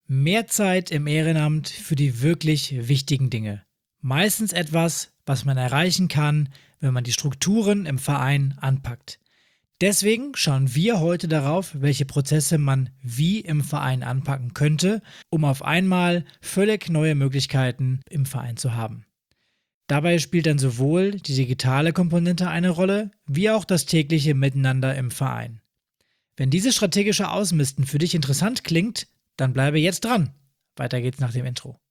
Mehr Zeit im Ehrenamt für die wirklich wichtigen Dinge. Meistens etwas, was man erreichen kann, wenn man die Strukturen im Verein anpackt. Deswegen schauen wir heute darauf, welche Prozesse man wie im Verein anpacken könnte, um auf einmal völlig neue Möglichkeiten im Verein zu haben. Dabei spielt dann sowohl die digitale Komponente eine Rolle, wie auch das tägliche Miteinander im Verein. Wenn dieses strategische Ausmisten für dich interessant klingt, dann bleibe jetzt dran. Weiter geht's nach dem Intro.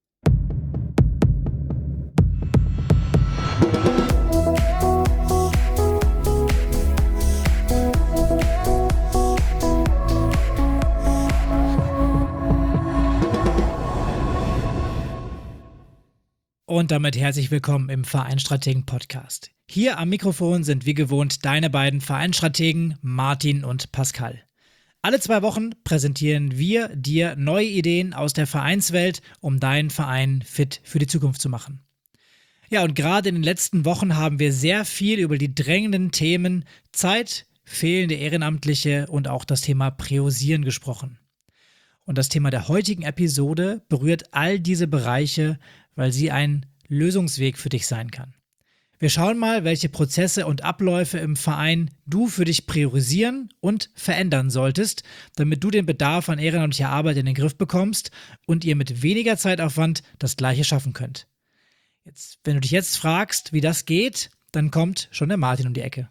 Und damit herzlich willkommen im Vereinsstrategen-Podcast. Hier am Mikrofon sind wie gewohnt deine beiden Vereinsstrategen Martin und Pascal. Alle 2 Wochen präsentieren wir dir neue Ideen aus der Vereinswelt, um deinen Verein fit für die Zukunft zu machen. Ja, und gerade in den letzten Wochen haben wir sehr viel über die drängenden Themen Zeit, fehlende Ehrenamtliche und auch das Thema Priorisieren gesprochen. Und das Thema der heutigen Episode berührt all diese Bereiche, weil sie ein Lösungsweg für dich sein kann. Wir schauen mal, welche Prozesse und Abläufe im Verein du für dich priorisieren und verändern solltest, damit du den Bedarf an ehrenamtlicher Arbeit in den Griff bekommst und ihr mit weniger Zeitaufwand das Gleiche schaffen könnt. Wenn du dich jetzt fragst, wie das geht, dann kommt schon der Martin um die Ecke.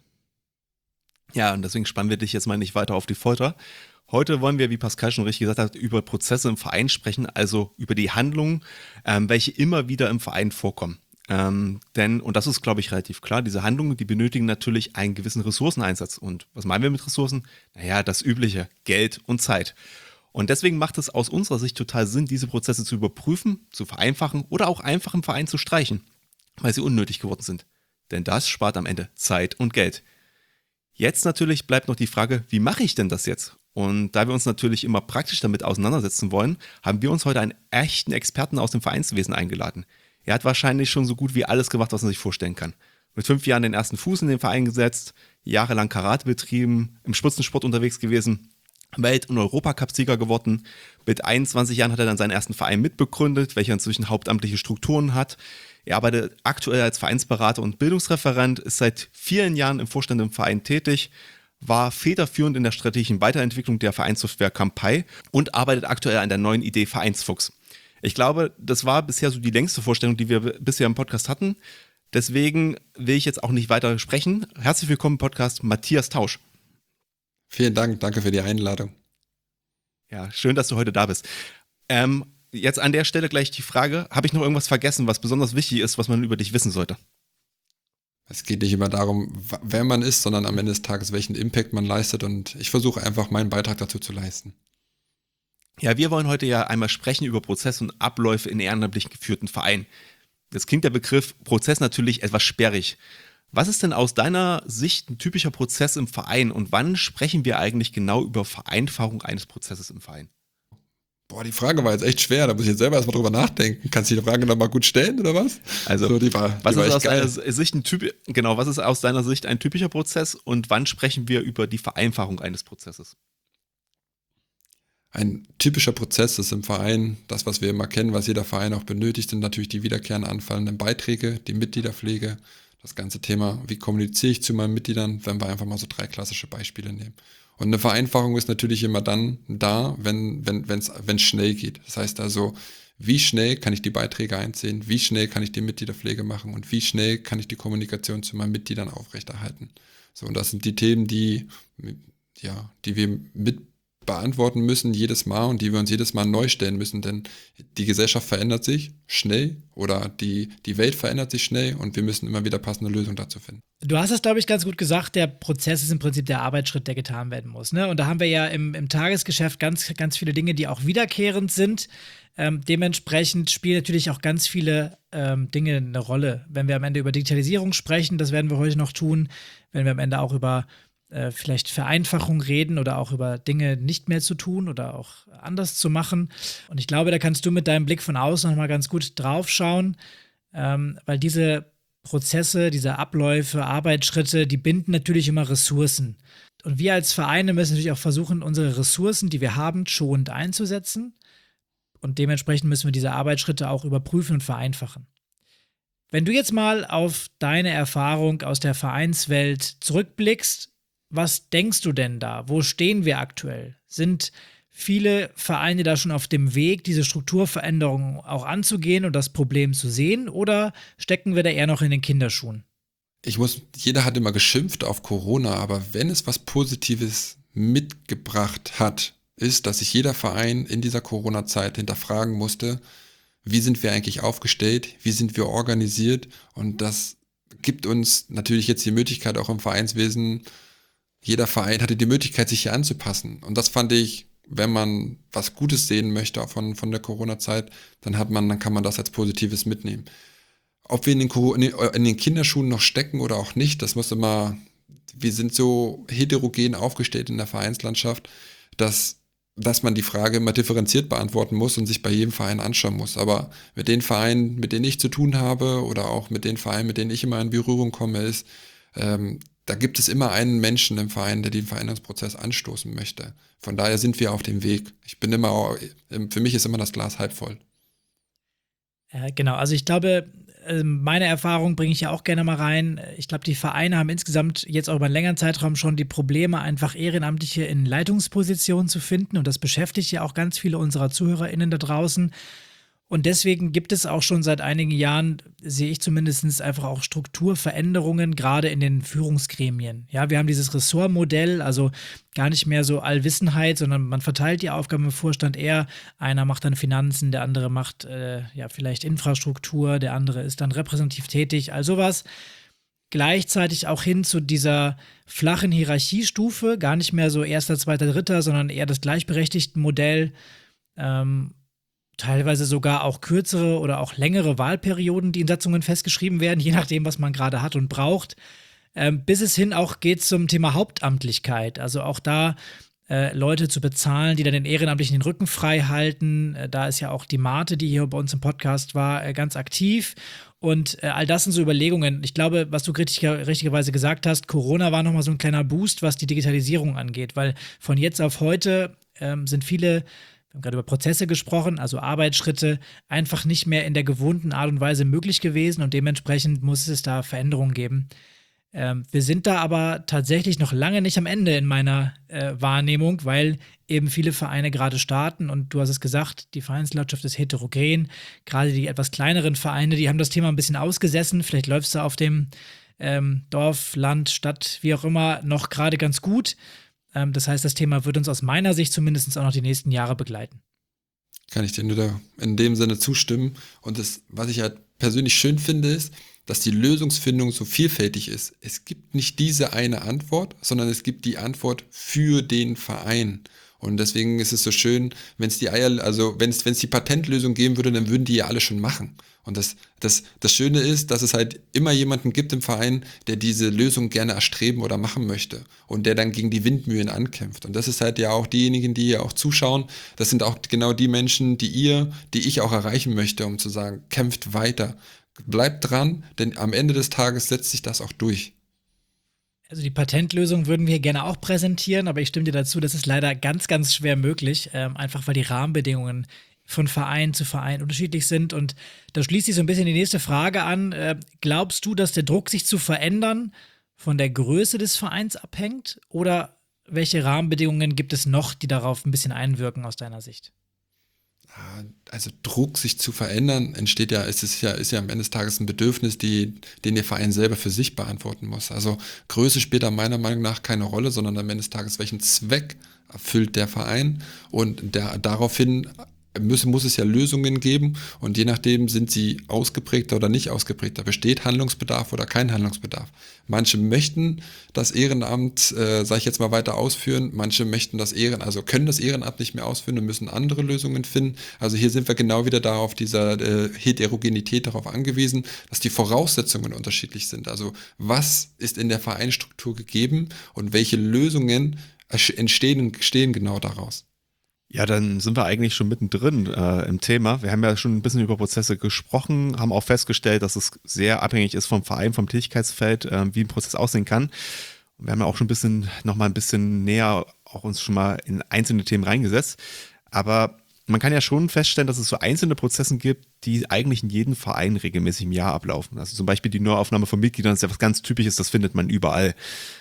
Ja, und deswegen spannen wir dich jetzt mal nicht weiter auf die Folter. Heute wollen wir, wie Pascal schon richtig gesagt hat, über Prozesse im Verein sprechen, also über die Handlungen, welche immer wieder im Verein vorkommen. Denn, und das ist, glaube ich, relativ klar, diese Handlungen, die benötigen natürlich einen gewissen Ressourceneinsatz. Und was meinen wir mit Ressourcen? Naja, das Übliche, Geld und Zeit. Und deswegen macht es aus unserer Sicht total Sinn, diese Prozesse zu überprüfen, zu vereinfachen oder auch einfach im Verein zu streichen, weil sie unnötig geworden sind. Denn das spart am Ende Zeit und Geld. Jetzt natürlich bleibt noch die Frage, wie mache ich denn das jetzt? Und da wir uns natürlich immer praktisch damit auseinandersetzen wollen, haben wir uns heute einen echten Experten aus dem Vereinswesen eingeladen. Er hat wahrscheinlich schon so gut wie alles gemacht, was man sich vorstellen kann. Mit 5 Jahren den ersten Fuß in den Verein gesetzt, jahrelang Karate betrieben, im Spitzensport unterwegs gewesen, Welt- und Europacup-Sieger geworden. Mit 21 Jahren hat er dann seinen ersten Verein mitbegründet, welcher inzwischen hauptamtliche Strukturen hat. Er arbeitet aktuell als Vereinsberater und Bildungsreferent, ist seit vielen Jahren im Vorstand im Verein tätig, war federführend in der strategischen Weiterentwicklung der Vereinssoftware Campai und arbeitet aktuell an der neuen Idee Vereinsfuchs. Ich glaube, das war bisher so die längste Vorstellung, die wir bisher im Podcast hatten. Deswegen will ich jetzt auch nicht weiter sprechen. Herzlich willkommen im Podcast Matthias Tausch. Vielen Dank, danke für die Einladung. Ja, schön, dass du heute da bist. Jetzt an der Stelle gleich die Frage, habe ich noch irgendwas vergessen, was besonders wichtig ist, was man über dich wissen sollte? Es geht nicht immer darum, wer man ist, sondern am Ende des Tages, welchen Impact man leistet, und ich versuche einfach, meinen Beitrag dazu zu leisten. Ja, wir wollen heute ja einmal sprechen über Prozesse und Abläufe in ehrenamtlich geführten Vereinen. Jetzt klingt der Begriff Prozess natürlich etwas sperrig. Was ist denn aus deiner Sicht ein typischer Prozess im Verein und wann sprechen wir eigentlich genau über Vereinfachung eines Prozesses im Verein? Boah, die Frage war jetzt echt schwer, da muss ich jetzt selber erstmal drüber nachdenken. Kannst du die Frage nochmal gut stellen, oder was? Also, was ist aus deiner Sicht ein typischer Prozess und wann sprechen wir über die Vereinfachung eines Prozesses? Ein typischer Prozess ist im Verein, das, was wir immer kennen, was jeder Verein auch benötigt, sind natürlich die wiederkehrend anfallenden Beiträge, die Mitgliederpflege, das ganze Thema, wie kommuniziere ich zu meinen Mitgliedern, wenn wir einfach mal so 3 klassische Beispiele nehmen. Und eine Vereinfachung ist natürlich immer dann da, wenn es schnell geht. Das heißt also, wie schnell kann ich die Beiträge einsehen, wie schnell kann ich die Mitgliederpflege machen und wie schnell kann ich die Kommunikation zu meinen Mitgliedern aufrechterhalten. So, und das sind die Themen, die wir mit beantworten müssen jedes Mal und die wir uns jedes Mal neu stellen müssen, denn die Gesellschaft verändert sich schnell oder die Welt verändert sich schnell und wir müssen immer wieder passende Lösungen dazu finden. Du hast es, glaube ich, ganz gut gesagt, der Prozess ist im Prinzip der Arbeitsschritt, der getan werden muss. Ne? Und da haben wir ja im Tagesgeschäft ganz, ganz viele Dinge, die auch wiederkehrend sind. Dementsprechend spielen natürlich auch ganz viele Dinge eine Rolle. Wenn wir am Ende über Digitalisierung sprechen, das werden wir heute noch tun, wenn wir am Ende auch über vielleicht Vereinfachung reden oder auch über Dinge nicht mehr zu tun oder auch anders zu machen. Und ich glaube, da kannst du mit deinem Blick von außen nochmal ganz gut drauf schauen, weil diese Prozesse, diese Abläufe, Arbeitsschritte, die binden natürlich immer Ressourcen. Und wir als Vereine müssen natürlich auch versuchen, unsere Ressourcen, die wir haben, schonend einzusetzen. und dementsprechend müssen wir diese Arbeitsschritte auch überprüfen und vereinfachen. Wenn du jetzt mal auf deine Erfahrung aus der Vereinswelt zurückblickst, was denkst du denn da? Wo stehen wir aktuell? Sind viele Vereine da schon auf dem Weg, diese Strukturveränderungen auch anzugehen und das Problem zu sehen? Oder stecken wir da eher noch in den Kinderschuhen? Jeder hat immer geschimpft auf Corona, aber wenn es was Positives mitgebracht hat, ist, dass sich jeder Verein in dieser Corona-Zeit hinterfragen musste, wie sind wir eigentlich aufgestellt, wie sind wir organisiert, und das gibt uns natürlich jetzt die Möglichkeit auch im Vereinswesen, jeder Verein hatte die Möglichkeit, sich hier anzupassen, und das fand ich, wenn man was Gutes sehen möchte von der Corona-Zeit, dann kann man das als Positives mitnehmen. Ob wir in den Kinderschuhen noch stecken oder auch nicht, wir sind so heterogen aufgestellt in der Vereinslandschaft, dass man die Frage immer differenziert beantworten muss und sich bei jedem Verein anschauen muss. Aber mit den Vereinen, mit denen ich zu tun habe, oder auch mit den Vereinen, mit denen ich immer in Berührung komme, da gibt es immer einen Menschen im Verein, der den Veränderungsprozess anstoßen möchte. Von daher sind wir auf dem Weg. Für mich ist immer das Glas halb voll. Genau, also ich glaube, meine Erfahrung bringe ich ja auch gerne mal rein. Ich glaube, die Vereine haben insgesamt jetzt auch über einen längeren Zeitraum schon die Probleme, einfach Ehrenamtliche in Leitungspositionen zu finden. Und das beschäftigt ja auch ganz viele unserer ZuhörerInnen da draußen. Und deswegen gibt es auch schon seit einigen Jahren, sehe ich zumindest, einfach auch Strukturveränderungen, gerade in den Führungsgremien. Ja, wir haben dieses Ressortmodell, also gar nicht mehr so Allwissenheit, sondern man verteilt die Aufgaben im Vorstand eher. Einer macht dann Finanzen, der andere macht vielleicht Infrastruktur, der andere ist dann repräsentativ tätig, all sowas. Gleichzeitig auch hin zu dieser flachen Hierarchiestufe, gar nicht mehr so erster, zweiter, dritter, sondern eher das gleichberechtigten Modell. Teilweise sogar auch kürzere oder auch längere Wahlperioden, die in Satzungen festgeschrieben werden, je nachdem, was man gerade hat und braucht. Bis es hin auch geht zum Thema Hauptamtlichkeit. Also auch da Leute zu bezahlen, die dann den Ehrenamtlichen den Rücken frei halten. Da ist ja auch die Marte, die hier bei uns im Podcast war, ganz aktiv. Und all das sind so Überlegungen. Ich glaube, was du richtigerweise gesagt hast, Corona war nochmal so ein kleiner Boost, was die Digitalisierung angeht. Weil von jetzt auf heute sind viele, wir haben gerade über Prozesse gesprochen, also Arbeitsschritte, einfach nicht mehr in der gewohnten Art und Weise möglich gewesen, und dementsprechend muss es da Veränderungen geben. Wir sind da aber tatsächlich noch lange nicht am Ende in meiner Wahrnehmung, weil eben viele Vereine gerade starten, und du hast es gesagt, die Vereinslandschaft ist heterogen. Gerade die etwas kleineren Vereine, die haben das Thema ein bisschen ausgesessen. Vielleicht läuft es da auf dem Dorf, Land, Stadt, wie auch immer, noch gerade ganz gut. Das heißt, das Thema wird uns aus meiner Sicht zumindest auch noch die nächsten Jahre begleiten. Kann ich dir nur in dem Sinne zustimmen. Und was ich halt persönlich schön finde, ist, dass die Lösungsfindung so vielfältig ist. Es gibt nicht diese eine Antwort, sondern es gibt die Antwort für den Verein. Und deswegen ist es so schön, wenn es die Patentlösung geben würde, dann würden die ja alle schon machen. Und das Schöne ist, dass es halt immer jemanden gibt im Verein, der diese Lösung gerne erstreben oder machen möchte und der dann gegen die Windmühlen ankämpft. Und das ist halt ja auch diejenigen, die hier auch zuschauen. Das sind auch genau die Menschen, die ich auch erreichen möchte, um zu sagen, kämpft weiter, bleibt dran, denn am Ende des Tages setzt sich das auch durch. Also die Patentlösung würden wir gerne auch präsentieren, aber ich stimme dir dazu, das ist leider ganz, ganz schwer möglich, einfach weil die Rahmenbedingungen von Verein zu Verein unterschiedlich sind. Und da schließt sich so ein bisschen die nächste Frage an. Glaubst du, dass der Druck, sich zu verändern, von der Größe des Vereins abhängt? Oder welche Rahmenbedingungen gibt es noch, die darauf ein bisschen einwirken aus deiner Sicht? Also Druck, sich zu verändern, ist ja am Ende des Tages ein Bedürfnis, den der Verein selber für sich beantworten muss. Also Größe spielt da meiner Meinung nach keine Rolle, sondern am Ende des Tages, welchen Zweck erfüllt der Verein, und daraufhin muss es ja Lösungen geben, und je nachdem sind sie ausgeprägter oder nicht ausgeprägter, besteht Handlungsbedarf oder kein Handlungsbedarf. Manche möchten das Ehrenamt, sage ich jetzt mal, weiter ausführen, manche können das Ehrenamt nicht mehr ausführen und müssen andere Lösungen finden. Also hier sind wir genau wieder da auf dieser Heterogenität darauf angewiesen, dass die Voraussetzungen unterschiedlich sind. Also was ist in der Vereinsstruktur gegeben und welche Lösungen entstehen genau daraus. Ja, dann sind wir eigentlich schon mittendrin im Thema. Wir haben ja schon ein bisschen über Prozesse gesprochen, haben auch festgestellt, dass es sehr abhängig ist vom Verein, vom Tätigkeitsfeld, wie ein Prozess aussehen kann. Und wir haben ja auch schon noch mal ein bisschen näher auch uns schon mal in einzelne Themen reingesetzt. Aber man kann ja schon feststellen, dass es so einzelne Prozesse gibt, die eigentlich in jedem Verein regelmäßig im Jahr ablaufen. Also zum Beispiel die Neuaufnahme von Mitgliedern ist ja was ganz Typisches, das findet man überall.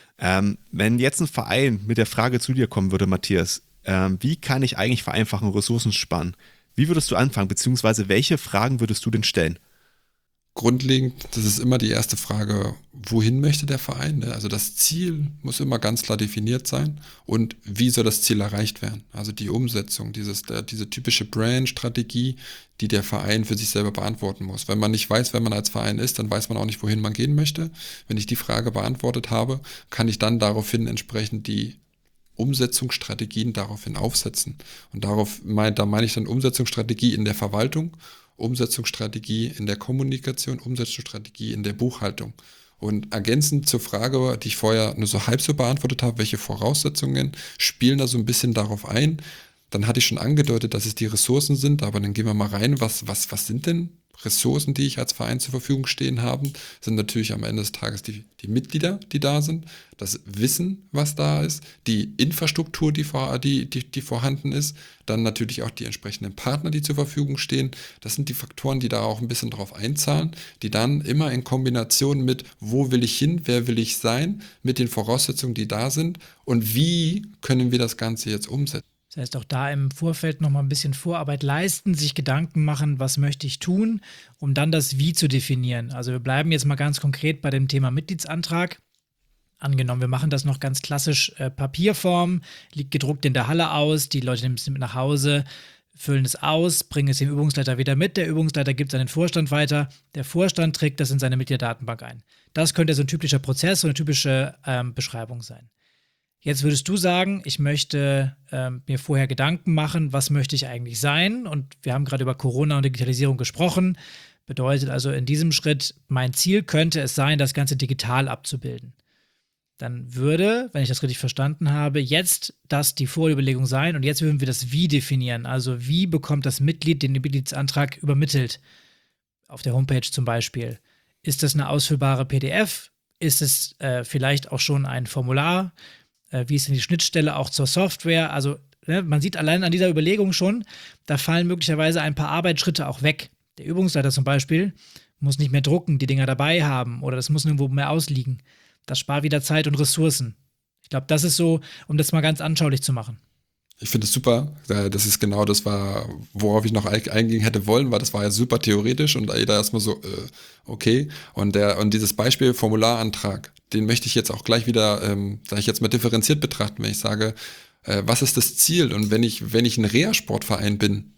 Wenn jetzt ein Verein mit der Frage zu dir kommen würde, Matthias, wie kann ich eigentlich vereinfachen, Ressourcen sparen? Wie würdest du anfangen, beziehungsweise welche Fragen würdest du denn stellen? Grundlegend, das ist immer die erste Frage, wohin möchte der Verein? Ne? Also das Ziel muss immer ganz klar definiert sein und wie soll das Ziel erreicht werden? Also die Umsetzung, diese typische Brand-Strategie, die der Verein für sich selber beantworten muss. Wenn man nicht weiß, wer man als Verein ist, dann weiß man auch nicht, wohin man gehen möchte. Wenn ich die Frage beantwortet habe, kann ich dann daraufhin entsprechend die Umsetzungsstrategien daraufhin aufsetzen. Und da meine ich dann Umsetzungsstrategie in der Verwaltung, Umsetzungsstrategie in der Kommunikation, Umsetzungsstrategie in der Buchhaltung. Und ergänzend zur Frage, die ich vorher nur so halb so beantwortet habe, welche Voraussetzungen spielen da so ein bisschen darauf ein, dann hatte ich schon angedeutet, dass es die Ressourcen sind, aber dann gehen wir mal rein, was sind denn Ressourcen, die ich als Verein zur Verfügung stehen habe, sind natürlich am Ende des Tages die Mitglieder, die da sind, das Wissen, was da ist, die Infrastruktur, die vorhanden ist, dann natürlich auch die entsprechenden Partner, die zur Verfügung stehen. Das sind die Faktoren, die da auch ein bisschen drauf einzahlen, die dann immer in Kombination mit, wo will ich hin, wer will ich sein, mit den Voraussetzungen, die da sind und wie können wir das Ganze jetzt umsetzen. Das heißt, auch da im Vorfeld nochmal ein bisschen Vorarbeit leisten, sich Gedanken machen, was möchte ich tun, um dann das Wie zu definieren. Also wir bleiben jetzt mal ganz konkret bei dem Thema Mitgliedsantrag. Angenommen, wir machen das noch ganz klassisch Papierform, liegt gedruckt in der Halle aus, die Leute nehmen es mit nach Hause, füllen es aus, bringen es dem Übungsleiter wieder mit, der Übungsleiter gibt es an den Vorstand weiter, der Vorstand trägt das in seine Mitgliederdatenbank ein. Das könnte so ein typischer Prozess, so eine typische Beschreibung sein. Jetzt würdest du sagen, ich möchte mir vorher Gedanken machen, was möchte ich eigentlich sein? Und wir haben gerade über Corona und Digitalisierung gesprochen. Bedeutet also in diesem Schritt, mein Ziel könnte es sein, das Ganze digital abzubilden. Dann würde, wenn ich das richtig verstanden habe, jetzt das die Vorüberlegung sein und jetzt würden wir das Wie definieren. Also wie bekommt das Mitglied den Mitgliedsantrag übermittelt? Auf der Homepage zum Beispiel. Ist das eine ausfüllbare PDF? Ist es vielleicht auch schon ein Formular? Wie ist denn die Schnittstelle auch zur Software? Also man sieht allein an dieser Überlegung schon, da fallen möglicherweise ein paar Arbeitsschritte auch weg. Der Übungsleiter zum Beispiel muss nicht mehr drucken, die Dinger dabei haben oder das muss nirgendwo mehr ausliegen. Das spart wieder Zeit und Ressourcen. Ich glaube, das ist so, um das mal ganz anschaulich zu machen. Ich finde es super. Das ist genau das, worauf ich noch eingehen hätte wollen, weil das war ja super theoretisch und jeder erstmal so, okay. Und dieses Beispiel Formularantrag, den möchte ich jetzt auch gleich wieder, sage ich jetzt mal differenziert betrachten, wenn ich sage, was ist das Ziel? Und wenn ich ein Reha-Sportverein bin,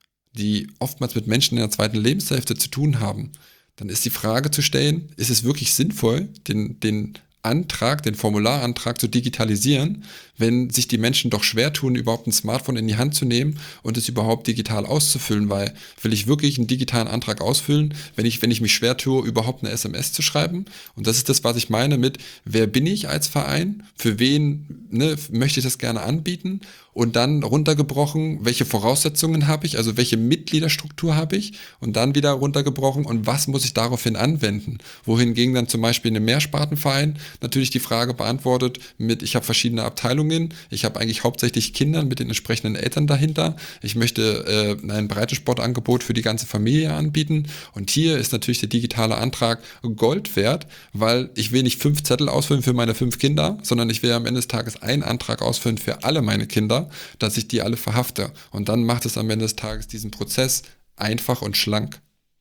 die oftmals mit Menschen in der zweiten Lebenshälfte zu tun haben, dann ist die Frage zu stellen, ist es wirklich sinnvoll, den Formularantrag zu digitalisieren, wenn sich die Menschen doch schwer tun, überhaupt ein Smartphone in die Hand zu nehmen und es überhaupt digital auszufüllen, weil will ich wirklich einen digitalen Antrag ausfüllen, wenn ich mich schwer tue, überhaupt eine SMS zu schreiben? Und das ist das, was ich meine mit, wer bin ich als Verein, für wen möchte ich das gerne anbieten und dann runtergebrochen, welche Voraussetzungen habe ich, also welche Mitgliederstruktur habe ich und dann wieder runtergebrochen und was muss ich daraufhin anwenden? Wohingegen dann zum Beispiel in einem Mehrspartenverein natürlich die Frage beantwortet mit, ich habe verschiedene Abteilungen, ich habe eigentlich hauptsächlich Kinder mit den entsprechenden Eltern dahinter, ich möchte ein Breitensportangebot für die ganze Familie anbieten und hier ist natürlich der digitale Antrag Gold wert, weil ich will nicht 5 Zettel ausfüllen für meine 5 Kinder, sondern ich will am Ende des Tages einen Antrag ausfüllen für alle meine Kinder, dass ich die alle verhafte und dann macht es am Ende des Tages diesen Prozess einfach und schlank.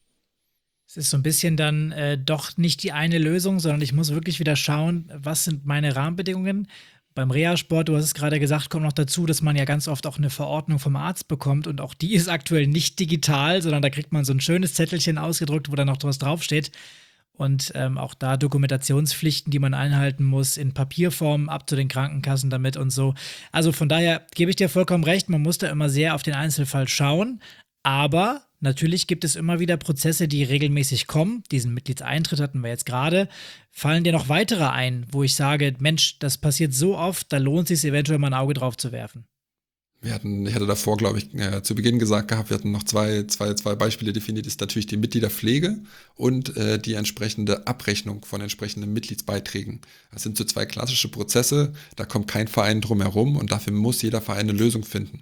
Es ist so ein bisschen dann doch nicht die eine Lösung, sondern ich muss wirklich wieder schauen, was sind meine Rahmenbedingungen. Beim Reha-Sport, du hast es gerade gesagt, kommt noch dazu, dass man ja ganz oft auch eine Verordnung vom Arzt bekommt und auch die ist aktuell nicht digital, sondern da kriegt man so ein schönes Zettelchen ausgedruckt, wo dann noch was draufsteht. Und auch da Dokumentationspflichten, die man einhalten muss, in Papierform ab zu den Krankenkassen damit und so. Also von daher gebe ich dir vollkommen recht, man muss da immer sehr auf den Einzelfall schauen, aber natürlich gibt es immer wieder Prozesse, die regelmäßig kommen. Diesen Mitgliedseintritt hatten wir jetzt gerade. Fallen dir noch weitere ein, wo ich sage, Mensch, das passiert so oft, da lohnt es sich eventuell mal ein Auge drauf zu werfen? Ich hatte davor, glaube ich, zu Beginn gesagt gehabt, wir hatten noch zwei Beispiele definiert, ist natürlich die Mitgliederpflege und die entsprechende Abrechnung von entsprechenden Mitgliedsbeiträgen. Das sind so 2 klassische Prozesse, da kommt kein Verein drum herum und dafür muss jeder Verein eine Lösung finden.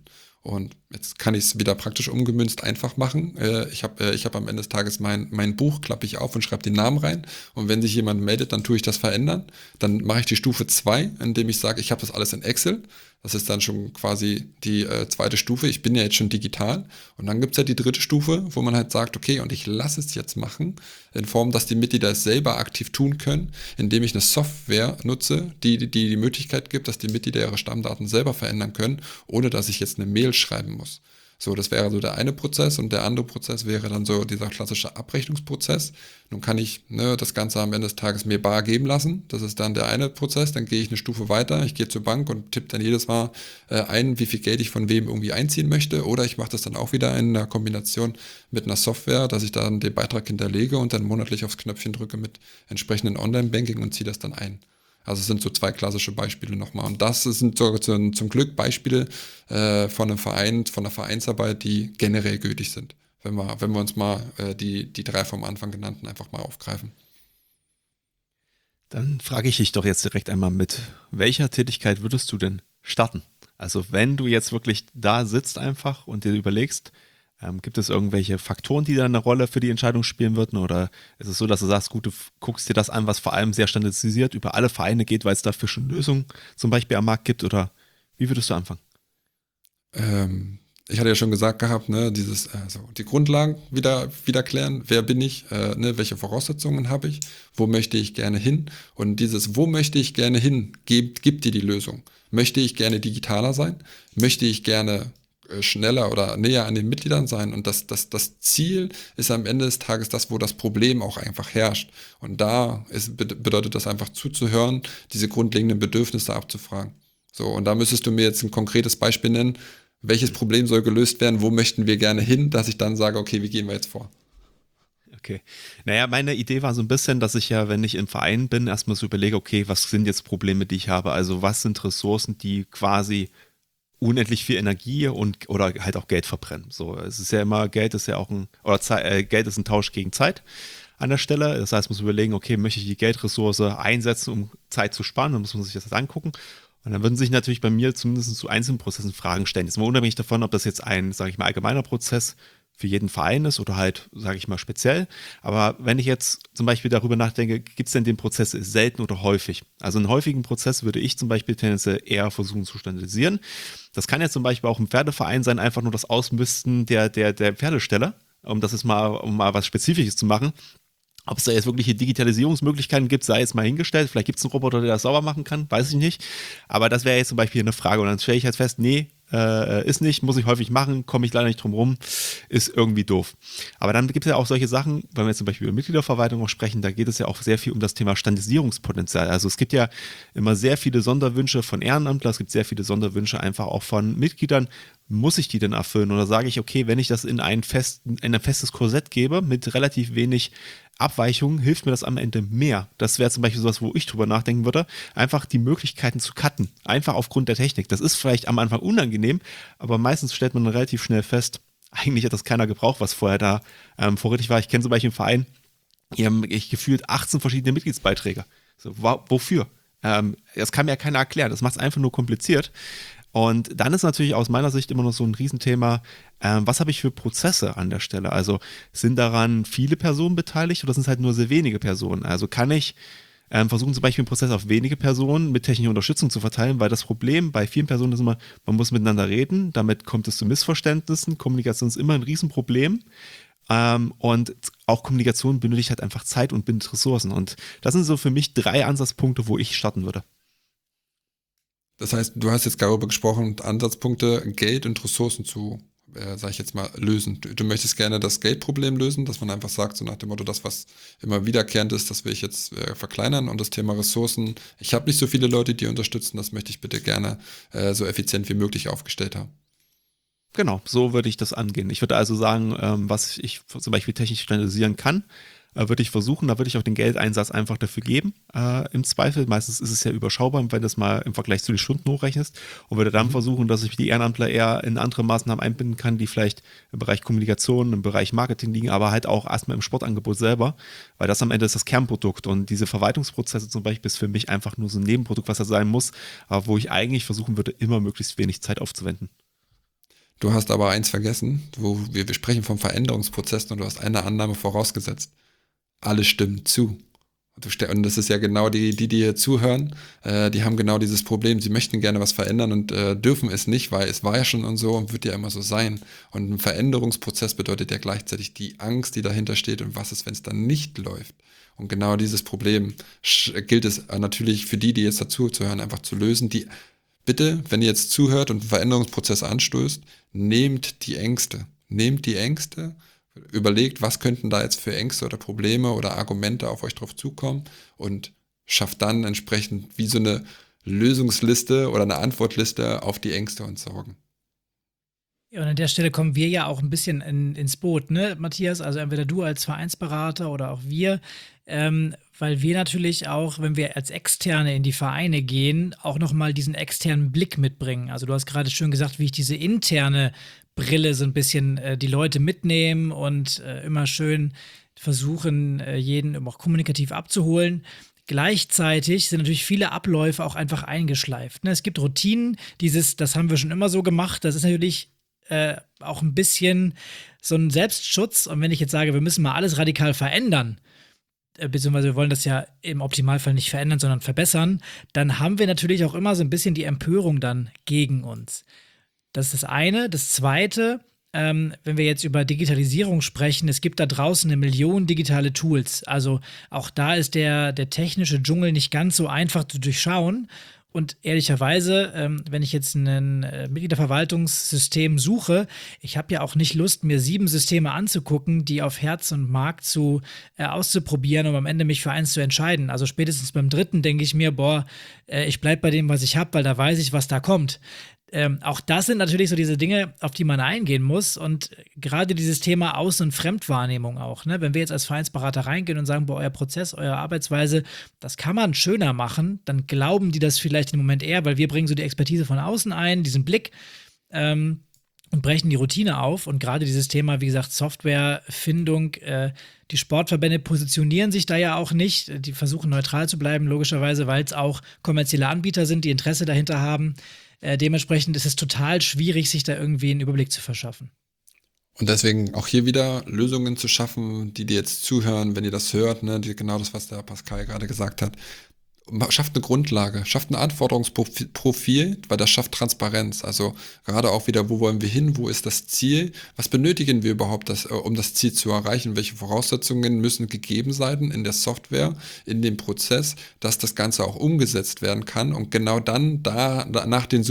Und jetzt kann ich es wieder praktisch umgemünzt einfach machen. Ich hab am Ende des Tages mein Buch, klappe ich auf und schreibe den Namen rein. Und wenn sich jemand meldet, dann tue ich das verändern. Dann mache ich die Stufe 2, indem ich sage, ich habe das alles in Excel. Das ist dann schon quasi die zweite Stufe. Ich bin ja jetzt schon digital. Und dann gibt es ja die dritte Stufe, wo man halt sagt, okay, und ich lasse es jetzt machen, in Form, dass die Mitglieder es selber aktiv tun können, indem ich eine Software nutze, die Möglichkeit gibt, dass die Mitglieder ihre Stammdaten selber verändern können, ohne dass ich jetzt eine Mail schreiben muss. So, das wäre so der eine Prozess, und der andere Prozess wäre dann so dieser klassische Abrechnungsprozess. Nun kann ich das Ganze am Ende des Tages mir bar geben lassen. Das ist dann der eine Prozess. Dann gehe ich eine Stufe weiter. Ich gehe zur Bank und tippe dann jedes Mal ein, wie viel Geld ich von wem irgendwie einziehen möchte. Oder ich mache das dann auch wieder in einer Kombination mit einer Software, dass ich dann den Beitrag hinterlege und dann monatlich aufs Knöpfchen drücke mit entsprechenden Online-Banking und ziehe das dann ein. Also es sind so zwei klassische Beispiele nochmal. Und das sind sogar zum Glück Beispiele von einem Verein, von einer Vereinsarbeit, die generell gültig sind. Wenn wir uns mal die drei vom Anfang genannten einfach mal aufgreifen. Dann frage ich dich doch jetzt direkt einmal, mit welcher Tätigkeit würdest du denn starten? Also wenn du jetzt wirklich da sitzt einfach und dir überlegst, gibt es irgendwelche Faktoren, die da eine Rolle für die Entscheidung spielen würden? Oder ist es so, dass du sagst, gut, du guckst dir das an, was vor allem sehr standardisiert über alle Vereine geht, weil es dafür schon Lösungen zum Beispiel am Markt gibt? Oder wie würdest du anfangen? Ich hatte ja schon gesagt gehabt, die Grundlagen wieder klären. Wer bin ich? Welche Voraussetzungen habe ich? Wo möchte ich gerne hin? Und dieses wo möchte ich gerne hin, gibt dir die Lösung. Möchte ich gerne digitaler sein? Möchte ich gerne schneller oder näher an den Mitgliedern sein? Und das Ziel ist am Ende des Tages das, wo das Problem auch einfach herrscht. Und bedeutet das einfach zuzuhören, diese grundlegenden Bedürfnisse abzufragen. So, und da müsstest du mir jetzt ein konkretes Beispiel nennen, welches Problem soll gelöst werden, wo möchten wir gerne hin, dass ich dann sage, okay, wie gehen wir jetzt vor? Okay. Naja, meine Idee war so ein bisschen, dass ich ja, wenn ich im Verein bin, erstmal so überlege, okay, was sind jetzt Probleme, die ich habe? Also was sind Ressourcen, die quasi unendlich viel Energie oder halt auch Geld verbrennen. So, es ist ja immer, Geld ist ein Tausch gegen Zeit an der Stelle. Das heißt, man muss überlegen, okay, möchte ich die Geldressource einsetzen, um Zeit zu sparen? Dann muss man sich das angucken. Und dann würden sich natürlich bei mir zumindest zu einzelnen Prozessen Fragen stellen. Jetzt mal unabhängig davon, ob das jetzt ein, sage ich mal, allgemeiner Prozess für jeden Verein ist oder halt, sage ich mal, speziell. Aber wenn ich jetzt zum Beispiel darüber nachdenke, gibt es denn den Prozess selten oder häufig? Also einen häufigen Prozess würde ich zum Beispiel tendenziell eher versuchen zu standardisieren. Das kann jetzt zum Beispiel auch im Pferdeverein sein, einfach nur das Ausmisten der Pferdesteller, um mal was Spezifisches zu machen. Ob es da jetzt wirkliche Digitalisierungsmöglichkeiten gibt, sei jetzt mal hingestellt. Vielleicht gibt es einen Roboter, der das sauber machen kann, weiß ich nicht. Aber das wäre jetzt zum Beispiel eine Frage. Und dann stelle ich halt fest, nee, ist nicht, muss ich häufig machen, komme ich leider nicht drum rum, ist irgendwie doof. Aber dann gibt es ja auch solche Sachen, wenn wir jetzt zum Beispiel über Mitgliederverwaltung auch sprechen, da geht es ja auch sehr viel um das Thema Standardisierungspotenzial. Also es gibt ja immer sehr viele Sonderwünsche von Ehrenamtlern, es gibt sehr viele Sonderwünsche einfach auch von Mitgliedern. Muss ich die denn erfüllen? Oder sage ich, okay, wenn ich das in ein festes Korsett gebe, mit relativ wenig Abweichungen, hilft mir das am Ende mehr. Das wäre zum Beispiel sowas, wo ich drüber nachdenken würde, einfach die Möglichkeiten zu cutten, einfach aufgrund der Technik. Das ist vielleicht am Anfang unangenehm, aber meistens stellt man relativ schnell fest, eigentlich hat das keiner gebraucht, was vorher da vorrätig war. Ich kenne zum Beispiel einen Verein, die haben gefühlt 18 verschiedene Mitgliedsbeiträge. So, wofür? Das kann mir ja keiner erklären. Das macht es einfach nur kompliziert. Und dann ist natürlich aus meiner Sicht immer noch so ein Riesenthema, was habe ich für Prozesse an der Stelle? Also sind daran viele Personen beteiligt oder sind es halt nur sehr wenige Personen? Also kann ich versuchen, zum Beispiel einen Prozess auf wenige Personen mit technischer Unterstützung zu verteilen, weil das Problem bei vielen Personen ist immer, man muss miteinander reden, damit kommt es zu Missverständnissen. Kommunikation ist immer ein Riesenproblem. Und auch Kommunikation benötigt halt einfach Zeit und bindet Ressourcen. Und das sind so für mich 3 Ansatzpunkte, wo ich starten würde. Das heißt, du hast jetzt darüber gesprochen, Ansatzpunkte, Geld und Ressourcen zu, sag ich jetzt mal, lösen. Du möchtest gerne das Geldproblem lösen, dass man einfach sagt, so nach dem Motto, das, was immer wiederkehrend ist, das will ich jetzt verkleinern. Und das Thema Ressourcen, ich habe nicht so viele Leute, die unterstützen, das möchte ich bitte gerne so effizient wie möglich aufgestellt haben. Genau, so würde ich das angehen. Ich würde also sagen, was ich zum Beispiel technisch standardisieren kann, würde ich versuchen, da würde ich auch den Geldeinsatz einfach dafür geben, im Zweifel. Meistens ist es ja überschaubar, wenn du das mal im Vergleich zu den Stunden hochrechnest und würde dann versuchen, dass ich die Ehrenamtler eher in andere Maßnahmen einbinden kann, die vielleicht im Bereich Kommunikation, im Bereich Marketing liegen, aber halt auch erstmal im Sportangebot selber, weil das am Ende ist das Kernprodukt und diese Verwaltungsprozesse zum Beispiel ist für mich einfach nur so ein Nebenprodukt, was da sein muss, aber wo ich eigentlich versuchen würde, immer möglichst wenig Zeit aufzuwenden. Du hast aber eins vergessen, wo wir sprechen vom Veränderungsprozess und du hast eine Annahme vorausgesetzt. Alle stimmen zu. Und das ist ja genau die hier zuhören, die haben genau dieses Problem. Sie möchten gerne was verändern und dürfen es nicht, weil es war ja schon und so und wird ja immer so sein. Und ein Veränderungsprozess bedeutet ja gleichzeitig die Angst, die dahinter steht und was ist, wenn es dann nicht läuft. Und genau dieses Problem gilt es natürlich für die jetzt dazu zu hören, einfach zu lösen. Bitte, wenn ihr jetzt zuhört und einen Veränderungsprozess anstößt, nehmt die Ängste. Überlegt, was könnten da jetzt für Ängste oder Probleme oder Argumente auf euch drauf zukommen und schafft dann entsprechend wie so eine Lösungsliste oder eine Antwortliste auf die Ängste und Sorgen. Ja, und an der Stelle kommen wir ja auch ein bisschen ins Boot, ne, Matthias? Also entweder du als Vereinsberater oder auch wir, weil wir natürlich auch, wenn wir als Externe in die Vereine gehen, auch nochmal diesen externen Blick mitbringen. Also du hast gerade schön gesagt, wie ich diese interne Brille so ein bisschen die Leute mitnehmen und immer schön versuchen, jeden auch kommunikativ abzuholen. Gleichzeitig sind natürlich viele Abläufe auch einfach eingeschleift. Ne? Es gibt Routinen, das haben wir schon immer so gemacht. Das ist natürlich auch ein bisschen so ein Selbstschutz. Und wenn ich jetzt sage, wir müssen mal alles radikal verändern, beziehungsweise wir wollen das ja im Optimalfall nicht verändern, sondern verbessern, dann haben wir natürlich auch immer so ein bisschen die Empörung dann gegen uns. Das ist das eine. Das zweite, wenn wir jetzt über Digitalisierung sprechen, es gibt da draußen 1 Million digitale Tools. Also auch da ist der technische Dschungel nicht ganz so einfach zu durchschauen. Und ehrlicherweise, wenn ich jetzt ein Mitgliederverwaltungssystem suche, ich habe ja auch nicht Lust, mir 7 Systeme anzugucken, die auf Herz und Mark auszuprobieren, um am Ende mich für eins zu entscheiden. Also spätestens beim 3. denke ich mir, ich bleibe bei dem, was ich habe, weil da weiß ich, was da kommt. Auch das sind natürlich so diese Dinge, auf die man eingehen muss und gerade dieses Thema Außen- und Fremdwahrnehmung auch. Ne? Wenn wir jetzt als Vereinsberater reingehen und sagen, euer Prozess, eure Arbeitsweise, das kann man schöner machen, dann glauben die das vielleicht im Moment eher, weil wir bringen so die Expertise von außen ein, diesen Blick und brechen die Routine auf und gerade dieses Thema, wie gesagt, Softwarefindung, die Sportverbände positionieren sich da ja auch nicht, die versuchen neutral zu bleiben, logischerweise, weil es auch kommerzielle Anbieter sind, die Interesse dahinter haben. Dementsprechend ist es total schwierig, sich da irgendwie einen Überblick zu verschaffen. Und deswegen auch hier wieder Lösungen zu schaffen, die dir jetzt zuhören, wenn ihr das hört, ne, genau das, was der Pascal gerade gesagt hat. Schafft eine Grundlage, schafft ein Anforderungsprofil, weil das schafft Transparenz. Also gerade auch wieder, wo wollen wir hin, wo ist das Ziel, was benötigen wir überhaupt, um das Ziel zu erreichen, welche Voraussetzungen müssen gegeben sein in der Software, in dem Prozess, dass das Ganze auch umgesetzt werden kann und genau dann nach den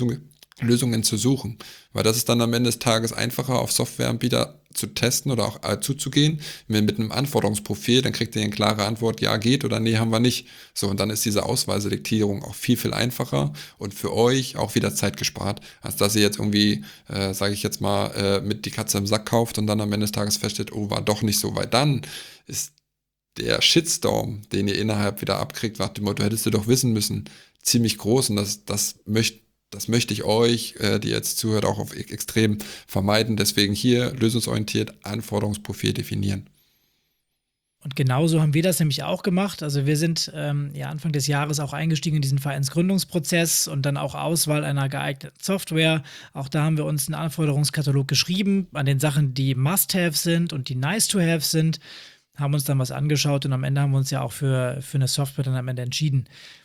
Lösungen zu suchen. Weil das ist dann am Ende des Tages einfacher, auf Softwareanbieter zu testen oder auch zuzugehen. Mit einem Anforderungsprofil, dann kriegt ihr eine klare Antwort, ja geht oder nee, haben wir nicht. So, und dann ist diese Auswahlselektierung auch viel, viel einfacher und für euch auch wieder Zeit gespart, als dass ihr jetzt irgendwie, sage ich jetzt mal, mit die Katze im Sack kauft und dann am Ende des Tages feststellt, oh, war doch nicht so, weil dann ist der Shitstorm, den ihr innerhalb wieder abkriegt, nach dem Motto, hättest du doch wissen müssen, ziemlich groß und das möchte ich euch, die jetzt zuhört, auch auf extrem vermeiden. Deswegen hier lösungsorientiert Anforderungsprofil definieren. Und genauso haben wir das nämlich auch gemacht. Also wir sind Anfang des Jahres auch eingestiegen in diesen Vereinsgründungsprozess und dann auch Auswahl einer geeigneten Software. Auch da haben wir uns einen Anforderungskatalog geschrieben an den Sachen, die Must-Have sind und die Nice-to-Have sind, haben uns dann was angeschaut und am Ende haben wir uns ja auch für eine Software dann am Ende entschieden.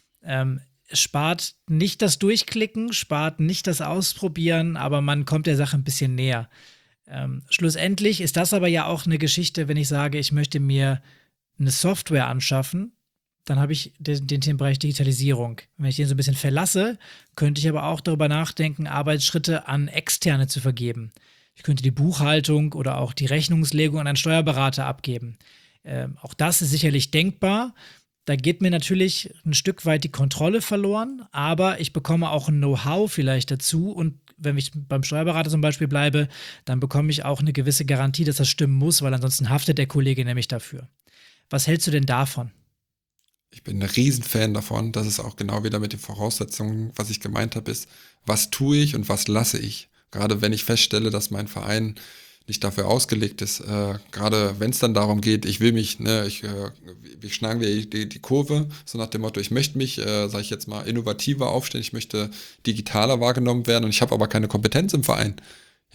Spart nicht das Durchklicken, spart nicht das Ausprobieren, aber man kommt der Sache ein bisschen näher. Schlussendlich ist das aber ja auch eine Geschichte, wenn ich sage, ich möchte mir eine Software anschaffen, dann habe ich den Themenbereich Digitalisierung. Wenn ich den so ein bisschen verlasse, könnte ich aber auch darüber nachdenken, Arbeitsschritte an Externe zu vergeben. Ich könnte die Buchhaltung oder auch die Rechnungslegung an einen Steuerberater abgeben. Auch das ist sicherlich denkbar. Da geht mir natürlich ein Stück weit die Kontrolle verloren, aber ich bekomme auch ein Know-how vielleicht dazu und wenn ich beim Steuerberater zum Beispiel bleibe, dann bekomme ich auch eine gewisse Garantie, dass das stimmen muss, weil ansonsten haftet der Kollege nämlich dafür. Was hältst du denn davon? Ich bin ein Riesenfan davon, das ist auch genau wieder mit den Voraussetzungen, was ich gemeint habe, ist, was tue ich und was lasse ich? Gerade wenn ich feststelle, dass mein Verein nicht dafür ausgelegt ist, gerade wenn es dann darum geht, ich will mich, wie schlagen wir die Kurve, so nach dem Motto, ich möchte mich, sage ich jetzt mal, innovativer aufstellen, ich möchte digitaler wahrgenommen werden und ich habe aber keine Kompetenz im Verein.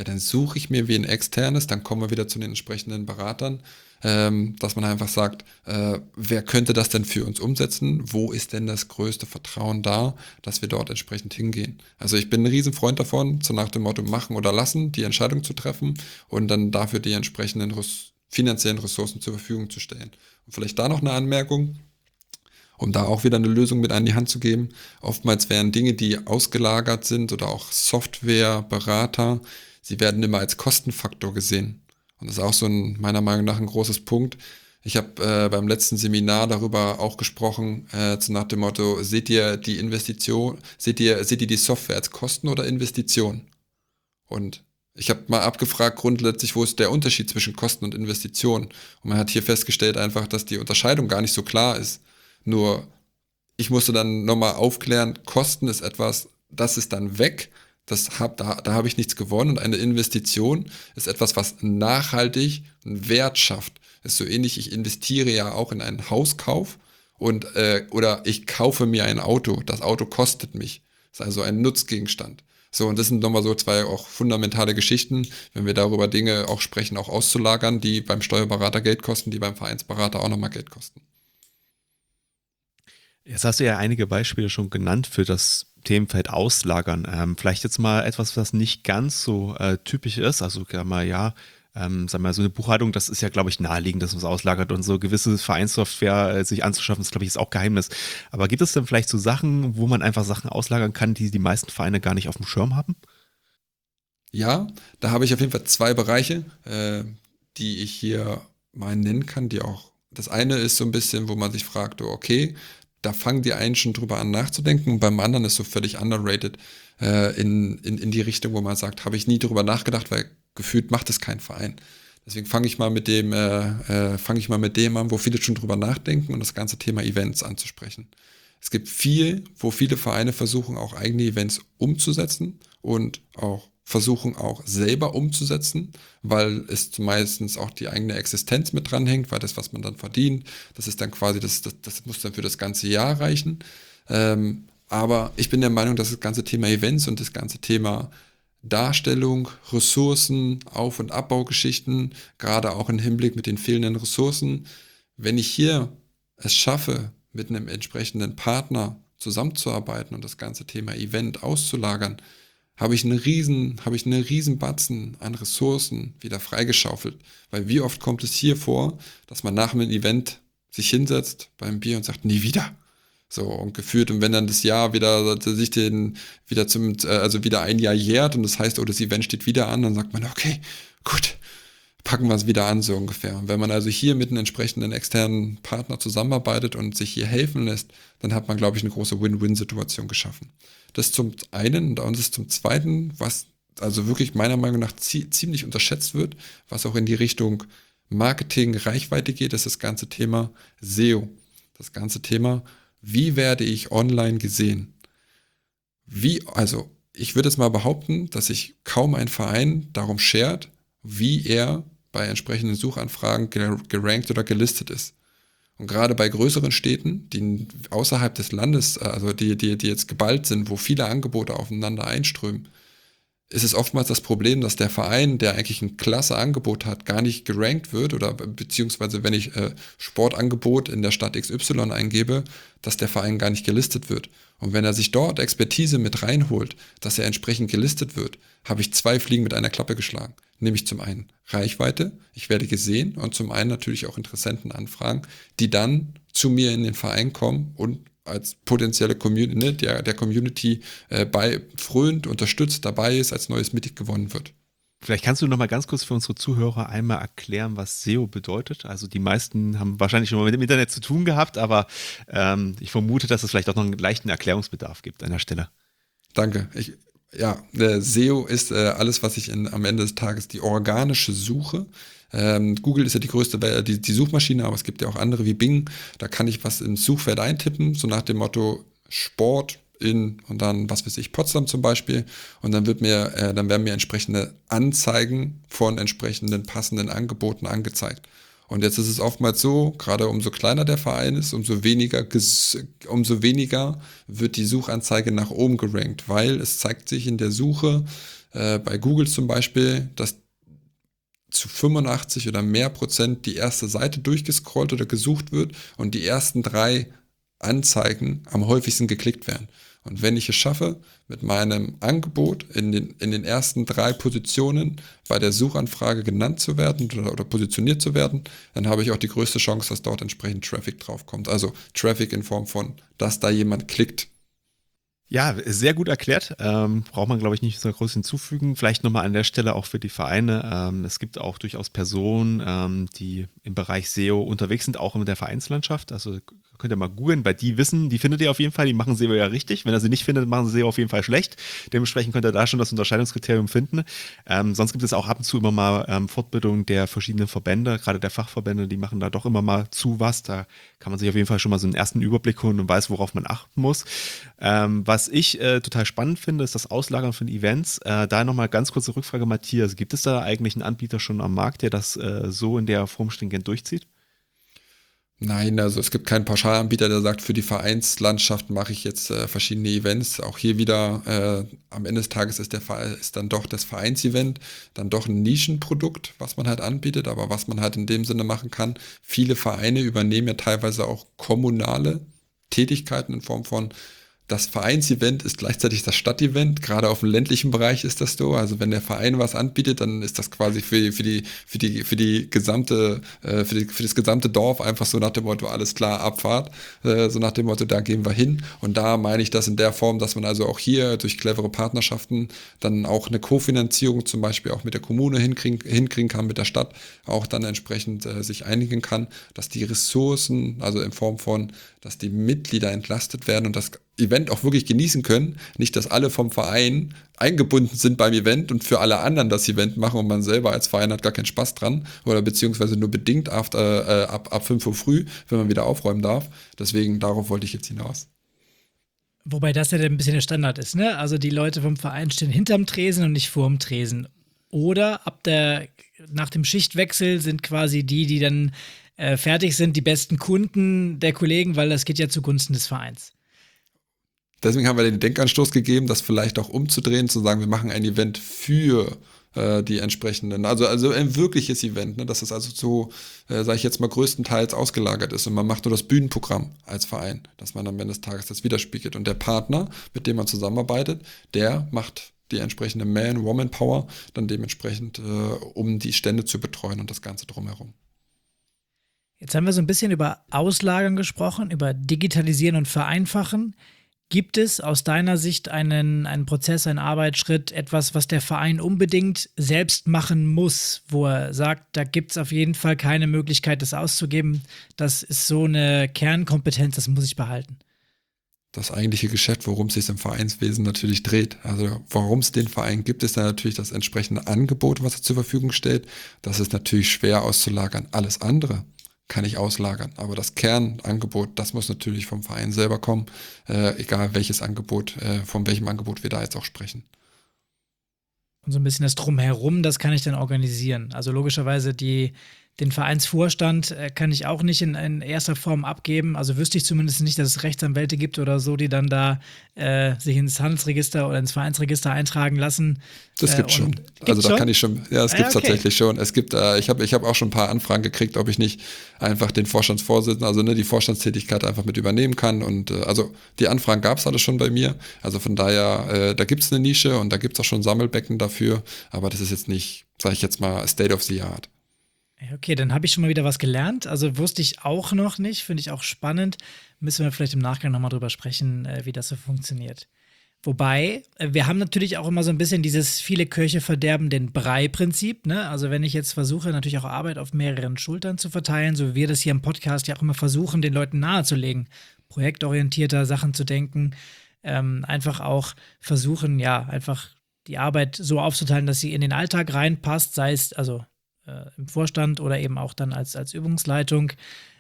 ja, dann suche ich mir wie ein externes, dann kommen wir wieder zu den entsprechenden Beratern, dass man einfach sagt, wer könnte das denn für uns umsetzen? Wo ist denn das größte Vertrauen da, dass wir dort entsprechend hingehen? Also ich bin ein Riesenfreund davon, so nach dem Motto machen oder lassen, die Entscheidung zu treffen und dann dafür die entsprechenden finanziellen Ressourcen zur Verfügung zu stellen. Und vielleicht da noch eine Anmerkung, um da auch wieder eine Lösung mit an die Hand zu geben. Oftmals werden Dinge, die ausgelagert sind oder auch Software, Berater, sie werden immer als Kostenfaktor gesehen. Und das ist auch so meiner Meinung nach ein großes Punkt. Ich habe beim letzten Seminar darüber auch gesprochen, so nach dem Motto, seht ihr die Investition, seht ihr die Software als Kosten oder Investition? Und ich habe mal abgefragt grundsätzlich, wo ist der Unterschied zwischen Kosten und Investition? Und man hat hier festgestellt einfach, dass die Unterscheidung gar nicht so klar ist. Nur, ich musste dann nochmal aufklären, Kosten ist etwas, das ist dann weg, da habe ich nichts gewonnen und eine Investition ist etwas, was nachhaltig einen Wert schafft. Ist so ähnlich, ich investiere ja auch in einen Hauskauf oder ich kaufe mir ein Auto, das Auto kostet mich. Das ist also ein Nutzgegenstand. So, und das sind nochmal so zwei auch fundamentale Geschichten, wenn wir darüber Dinge auch sprechen, auch auszulagern, die beim Steuerberater Geld kosten, die beim Vereinsberater auch nochmal Geld kosten. Jetzt hast du ja einige Beispiele schon genannt für das Themenfeld Auslagern. Vielleicht jetzt mal etwas, was nicht ganz so typisch ist. Also sagen wir mal, so eine Buchhaltung, das ist ja, glaube ich, naheliegend, dass man es auslagert und so gewisse Vereinssoftware sich anzuschaffen, ist, glaube ich, ist auch Geheimnis. Aber gibt es denn vielleicht so Sachen, wo man einfach Sachen auslagern kann, die die meisten Vereine gar nicht auf dem Schirm haben? Ja, da habe ich auf jeden Fall zwei Bereiche, die ich hier mal nennen kann, die auch, das eine ist so ein bisschen, wo man sich fragt, okay, da fangen die einen schon drüber an nachzudenken und beim anderen ist so völlig underrated in die Richtung, wo man sagt, habe ich nie drüber nachgedacht, weil gefühlt macht es kein Verein. Deswegen fange ich mal mit dem an, wo viele schon drüber nachdenken und das ganze Thema Events anzusprechen. Es gibt wo viele Vereine versuchen, auch eigene Events umzusetzen und auch versuchen auch selber umzusetzen, weil es meistens auch die eigene Existenz mit dranhängt, weil das, was man dann verdient, das ist dann quasi, das muss dann für das ganze Jahr reichen. Aber ich bin der Meinung, dass das ganze Thema Events und das ganze Thema Darstellung, Ressourcen, Auf- und Abbaugeschichten, gerade auch im Hinblick mit den fehlenden Ressourcen, wenn ich hier es schaffe, mit einem entsprechenden Partner zusammenzuarbeiten und das ganze Thema Event auszulagern, habe ich einen riesen Batzen an Ressourcen wieder freigeschaufelt. Weil wie oft kommt es hier vor, dass man nach einem Event sich hinsetzt beim Bier und sagt, nie wieder. So, und gefühlt, und wenn dann das Jahr wieder wieder ein Jahr jährt und das heißt, das Event steht wieder an, dann sagt man, okay, gut, packen wir es wieder an, so ungefähr. Und wenn man also hier mit einem entsprechenden externen Partner zusammenarbeitet und sich hier helfen lässt, dann hat man, glaube ich, eine große Win-Win-Situation geschaffen. Das zum einen und das zum zweiten, was also wirklich meiner Meinung nach ziemlich unterschätzt wird, was auch in die Richtung Marketing, Reichweite geht, ist das ganze Thema SEO. Das ganze Thema, wie werde ich online gesehen? Ich würde jetzt mal behaupten, dass sich kaum ein Verein darum schert, wie er bei entsprechenden Suchanfragen gerankt oder gelistet ist. Und gerade bei größeren Städten, die außerhalb des Landes, also die jetzt geballt sind, wo viele Angebote aufeinander einströmen, ist es oftmals das Problem, dass der Verein, der eigentlich ein klasse Angebot hat, gar nicht gerankt wird oder beziehungsweise wenn ich Sportangebot in der Stadt XY eingebe, dass der Verein gar nicht gelistet wird. Und wenn er sich dort Expertise mit reinholt, dass er entsprechend gelistet wird, habe ich 2 Fliegen mit einer Klappe geschlagen. Nämlich zum einen Reichweite, ich werde gesehen und zum einen natürlich auch Interessentenanfragen, die dann zu mir in den Verein kommen und als potenzielle Community, ne, der Community frönt, unterstützt, dabei ist, als neues Mitglied gewonnen wird. Vielleicht kannst du noch mal ganz kurz für unsere Zuhörer einmal erklären, was SEO bedeutet. Also die meisten haben wahrscheinlich schon mal mit dem Internet zu tun gehabt, aber ich vermute, dass es vielleicht auch noch einen leichten Erklärungsbedarf gibt an der Stelle. Danke. SEO ist alles, was ich am Ende des Tages die organische Suche. Google ist ja die größte die Suchmaschine, aber es gibt ja auch andere wie Bing. Da kann ich was ins Suchfeld eintippen, so nach dem Motto Sport und dann, was weiß ich, Potsdam zum Beispiel. Und dann werden mir entsprechende Anzeigen von entsprechenden passenden Angeboten angezeigt. Und jetzt ist es oftmals so, gerade umso kleiner der Verein ist, umso weniger wird die Suchanzeige nach oben gerankt, weil es zeigt sich in der Suche bei Google zum Beispiel, dass zu 85 oder mehr Prozent die erste Seite durchgescrollt oder gesucht wird und die ersten 3 Anzeigen am häufigsten geklickt werden. Und wenn ich es schaffe, mit meinem Angebot in den ersten 3 Positionen bei der Suchanfrage genannt zu werden oder positioniert zu werden, dann habe ich auch die größte Chance, dass dort entsprechend Traffic draufkommt. Also Traffic in Form von, dass da jemand klickt. Ja, sehr gut erklärt. Braucht man, glaube ich, nicht so groß hinzufügen. Vielleicht nochmal an der Stelle auch für die Vereine. Es gibt auch durchaus Personen, die im Bereich SEO unterwegs sind, auch in der Vereinslandschaft. Also könnt ihr mal googeln, weil die wissen, die findet ihr auf jeden Fall, die machen SEO ja richtig. Wenn ihr sie nicht findet, machen sie SEO auf jeden Fall schlecht. Dementsprechend könnt ihr da schon das Unterscheidungskriterium finden. Sonst gibt es auch ab und zu immer mal Fortbildungen der verschiedenen Verbände, gerade der Fachverbände, die machen da doch immer mal zu was. Da kann man sich auf jeden Fall schon mal so einen ersten Überblick holen und weiß, worauf man achten muss. Was ich total spannend finde, ist das Auslagern von Events. Da nochmal ganz kurze Rückfrage, Matthias. Gibt es da eigentlich einen Anbieter schon am Markt, der das so in der Form stringent durchzieht? Nein, also es gibt keinen Pauschalanbieter, der sagt, für die Vereinslandschaft mache ich jetzt verschiedene Events. Auch hier wieder, am Ende des Tages ist dann doch das Vereinsevent dann doch ein Nischenprodukt, was man halt anbietet, aber was man halt in dem Sinne machen kann. Viele Vereine übernehmen ja teilweise auch kommunale Tätigkeiten in Form von das Vereinsevent ist gleichzeitig das Stadtevent. Gerade auf dem ländlichen Bereich ist das so. Also wenn der Verein was anbietet, dann ist das quasi für das gesamte Dorf einfach so nach dem Motto, alles klar, Abfahrt. So nach dem Motto, da gehen wir hin. Und da meine ich das in der Form, dass man also auch hier durch clevere Partnerschaften dann auch eine Kofinanzierung zum Beispiel auch mit der Kommune hinkriegen kann, mit der Stadt auch dann entsprechend sich einigen kann, dass die Ressourcen, also in Form von, dass die Mitglieder entlastet werden und das Event auch wirklich genießen können. Nicht, dass alle vom Verein eingebunden sind beim Event und für alle anderen das Event machen und man selber als Verein hat gar keinen Spaß dran oder beziehungsweise nur bedingt ab 5 Uhr früh, wenn man wieder aufräumen darf. Deswegen, darauf wollte ich jetzt hinaus. Wobei das ja ein bisschen der Standard ist, ne? Also die Leute vom Verein stehen hinterm Tresen und nicht vorm Tresen. Oder nach dem Schichtwechsel sind quasi die dann fertig sind, die besten Kunden der Kollegen, weil das geht ja zugunsten des Vereins. Deswegen haben wir den Denkanstoß gegeben, das vielleicht auch umzudrehen, zu sagen, wir machen ein Event für die entsprechenden, also ein wirkliches Event, ne, dass es also so, sage ich jetzt mal, größtenteils ausgelagert ist und man macht nur das Bühnenprogramm als Verein, dass man am Ende des Tages das widerspiegelt und der Partner, mit dem man zusammenarbeitet, der macht die entsprechende Man-Woman-Power dann dementsprechend, um die Stände zu betreuen und das Ganze drumherum. Jetzt haben wir so ein bisschen über Auslagern gesprochen, über Digitalisieren und Vereinfachen. Gibt es aus deiner Sicht einen Prozess, einen Arbeitsschritt, etwas, was der Verein unbedingt selbst machen muss, wo er sagt, da gibt es auf jeden Fall keine Möglichkeit, das auszugeben? Das ist so eine Kernkompetenz, das muss ich behalten. Das eigentliche Geschäft, worum es sich im Vereinswesen natürlich dreht. Also warum es den Verein gibt, ist dann natürlich das entsprechende Angebot, was er zur Verfügung stellt. Das ist natürlich schwer auszulagern. Alles andere kann ich auslagern. Aber das Kernangebot, das muss natürlich vom Verein selber kommen, egal welches Angebot, von welchem Angebot wir da jetzt auch sprechen. Und so ein bisschen das Drumherum, das kann ich dann organisieren. Also logischerweise den Vereinsvorstand kann ich auch nicht in erster Form abgeben. Also wüsste ich zumindest nicht, dass es Rechtsanwälte gibt oder so, die dann da sich ins Handelsregister oder ins Vereinsregister eintragen lassen. Das gibt schon. Also da kann ich schon, ja, es gibt tatsächlich schon. Es gibt, ich hab auch schon ein paar Anfragen gekriegt, ob ich nicht einfach den Vorstandsvorsitzenden, also die Vorstandstätigkeit einfach mit übernehmen kann. Und also die Anfragen gab es alles schon bei mir. Also von daher, da gibt es eine Nische und da gibt es auch schon Sammelbecken dafür. Aber das ist jetzt nicht, sage ich jetzt mal, State of the Art. Okay, dann habe ich schon mal wieder was gelernt. Also wusste ich auch noch nicht, finde ich auch spannend. Müssen wir vielleicht im Nachgang nochmal drüber sprechen, wie das so funktioniert. Wobei, wir haben natürlich auch immer so ein bisschen dieses viele Köche verderben den Brei-Prinzip, ne? Also wenn ich jetzt versuche, natürlich auch Arbeit auf mehreren Schultern zu verteilen, so wie wir das hier im Podcast ja auch immer versuchen, den Leuten nahezulegen, projektorientierter Sachen zu denken, einfach auch versuchen, ja, einfach die Arbeit so aufzuteilen, dass sie in den Alltag reinpasst, sei es also im Vorstand oder eben auch dann als Übungsleitung.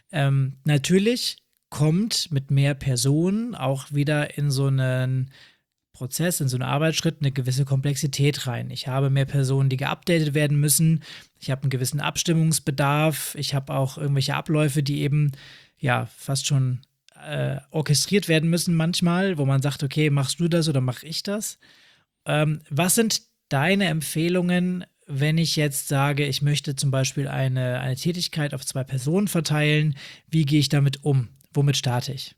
Natürlich kommt mit mehr Personen auch wieder in so einen Prozess, in so einen Arbeitsschritt eine gewisse Komplexität rein. Ich habe mehr Personen, die geupdatet werden müssen. Ich habe einen gewissen Abstimmungsbedarf. Ich habe auch irgendwelche Abläufe, die eben ja fast schon orchestriert werden müssen manchmal, wo man sagt, okay, machst du das oder mache ich das? Was sind deine Empfehlungen, wenn ich jetzt sage, ich möchte zum Beispiel eine Tätigkeit auf 2 Personen verteilen? Wie gehe ich damit um? Womit starte ich?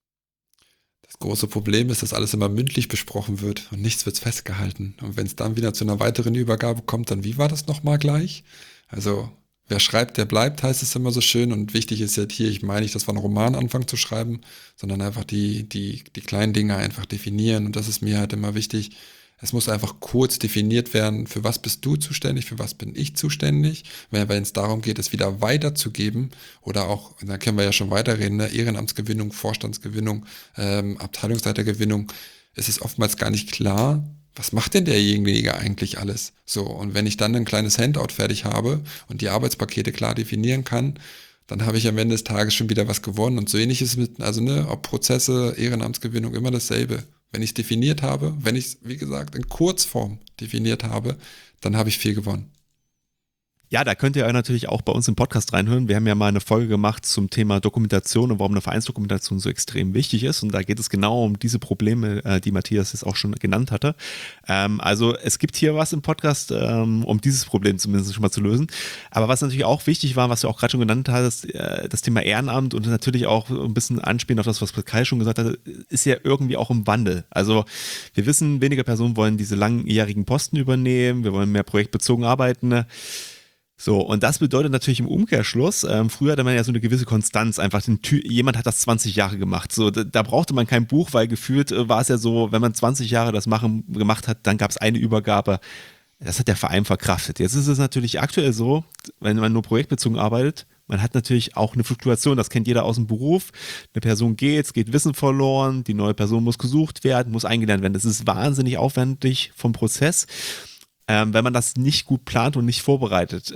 Das große Problem ist, dass alles immer mündlich besprochen wird und nichts wird festgehalten. Und wenn es dann wieder zu einer weiteren Übergabe kommt, dann wie war das nochmal gleich? Also wer schreibt, der bleibt, heißt es immer so schön. Und wichtig ist jetzt hier, ich meine nicht, dass wir einen Roman anfangen zu schreiben, sondern einfach die kleinen Dinge einfach definieren. Und das ist mir halt immer wichtig. Es muss einfach kurz definiert werden, für was bist du zuständig, für was bin ich zuständig. Wenn es darum geht, es wieder weiterzugeben oder auch, da können wir ja schon weiterreden, ne? Ehrenamtsgewinnung, Vorstandsgewinnung, Abteilungsleitergewinnung, es ist oftmals gar nicht klar, was macht denn derjenige eigentlich alles? So, und wenn ich dann ein kleines Handout fertig habe und die Arbeitspakete klar definieren kann, dann habe ich am Ende des Tages schon wieder was gewonnen. Und so ähnlich ist es mit, ob Prozesse, Ehrenamtsgewinnung, immer dasselbe. Wenn ich es definiert habe, wenn ich es, wie gesagt, in Kurzform definiert habe, dann habe ich viel gewonnen. Ja, da könnt ihr natürlich auch bei uns im Podcast reinhören. Wir haben ja mal eine Folge gemacht zum Thema Dokumentation und warum eine Vereinsdokumentation so extrem wichtig ist. Und da geht es genau um diese Probleme, die Matthias jetzt auch schon genannt hatte. Also es gibt hier was im Podcast, um dieses Problem zumindest schon mal zu lösen. Aber was natürlich auch wichtig war, was du auch gerade schon genannt hast, das Thema Ehrenamt und natürlich auch ein bisschen anspielen auf das, was Pascal schon gesagt hat, ist ja irgendwie auch im Wandel. Also wir wissen, weniger Personen wollen diese langjährigen Posten übernehmen, wir wollen mehr projektbezogen arbeiten. So, und das bedeutet natürlich im Umkehrschluss, früher hatte man ja so eine gewisse Konstanz, einfach jemand hat das 20 Jahre gemacht. So, da brauchte man kein Buch, weil gefühlt war es ja so, wenn man 20 Jahre das gemacht hat, dann gab es eine Übergabe. Das hat der Verein verkraftet. Jetzt ist es natürlich aktuell so, wenn man nur projektbezogen arbeitet, man hat natürlich auch eine Fluktuation, das kennt jeder aus dem Beruf. Eine Person geht, es geht Wissen verloren, die neue Person muss gesucht werden, muss eingelernt werden. Das ist wahnsinnig aufwendig vom Prozess. Wenn man das nicht gut plant und nicht vorbereitet.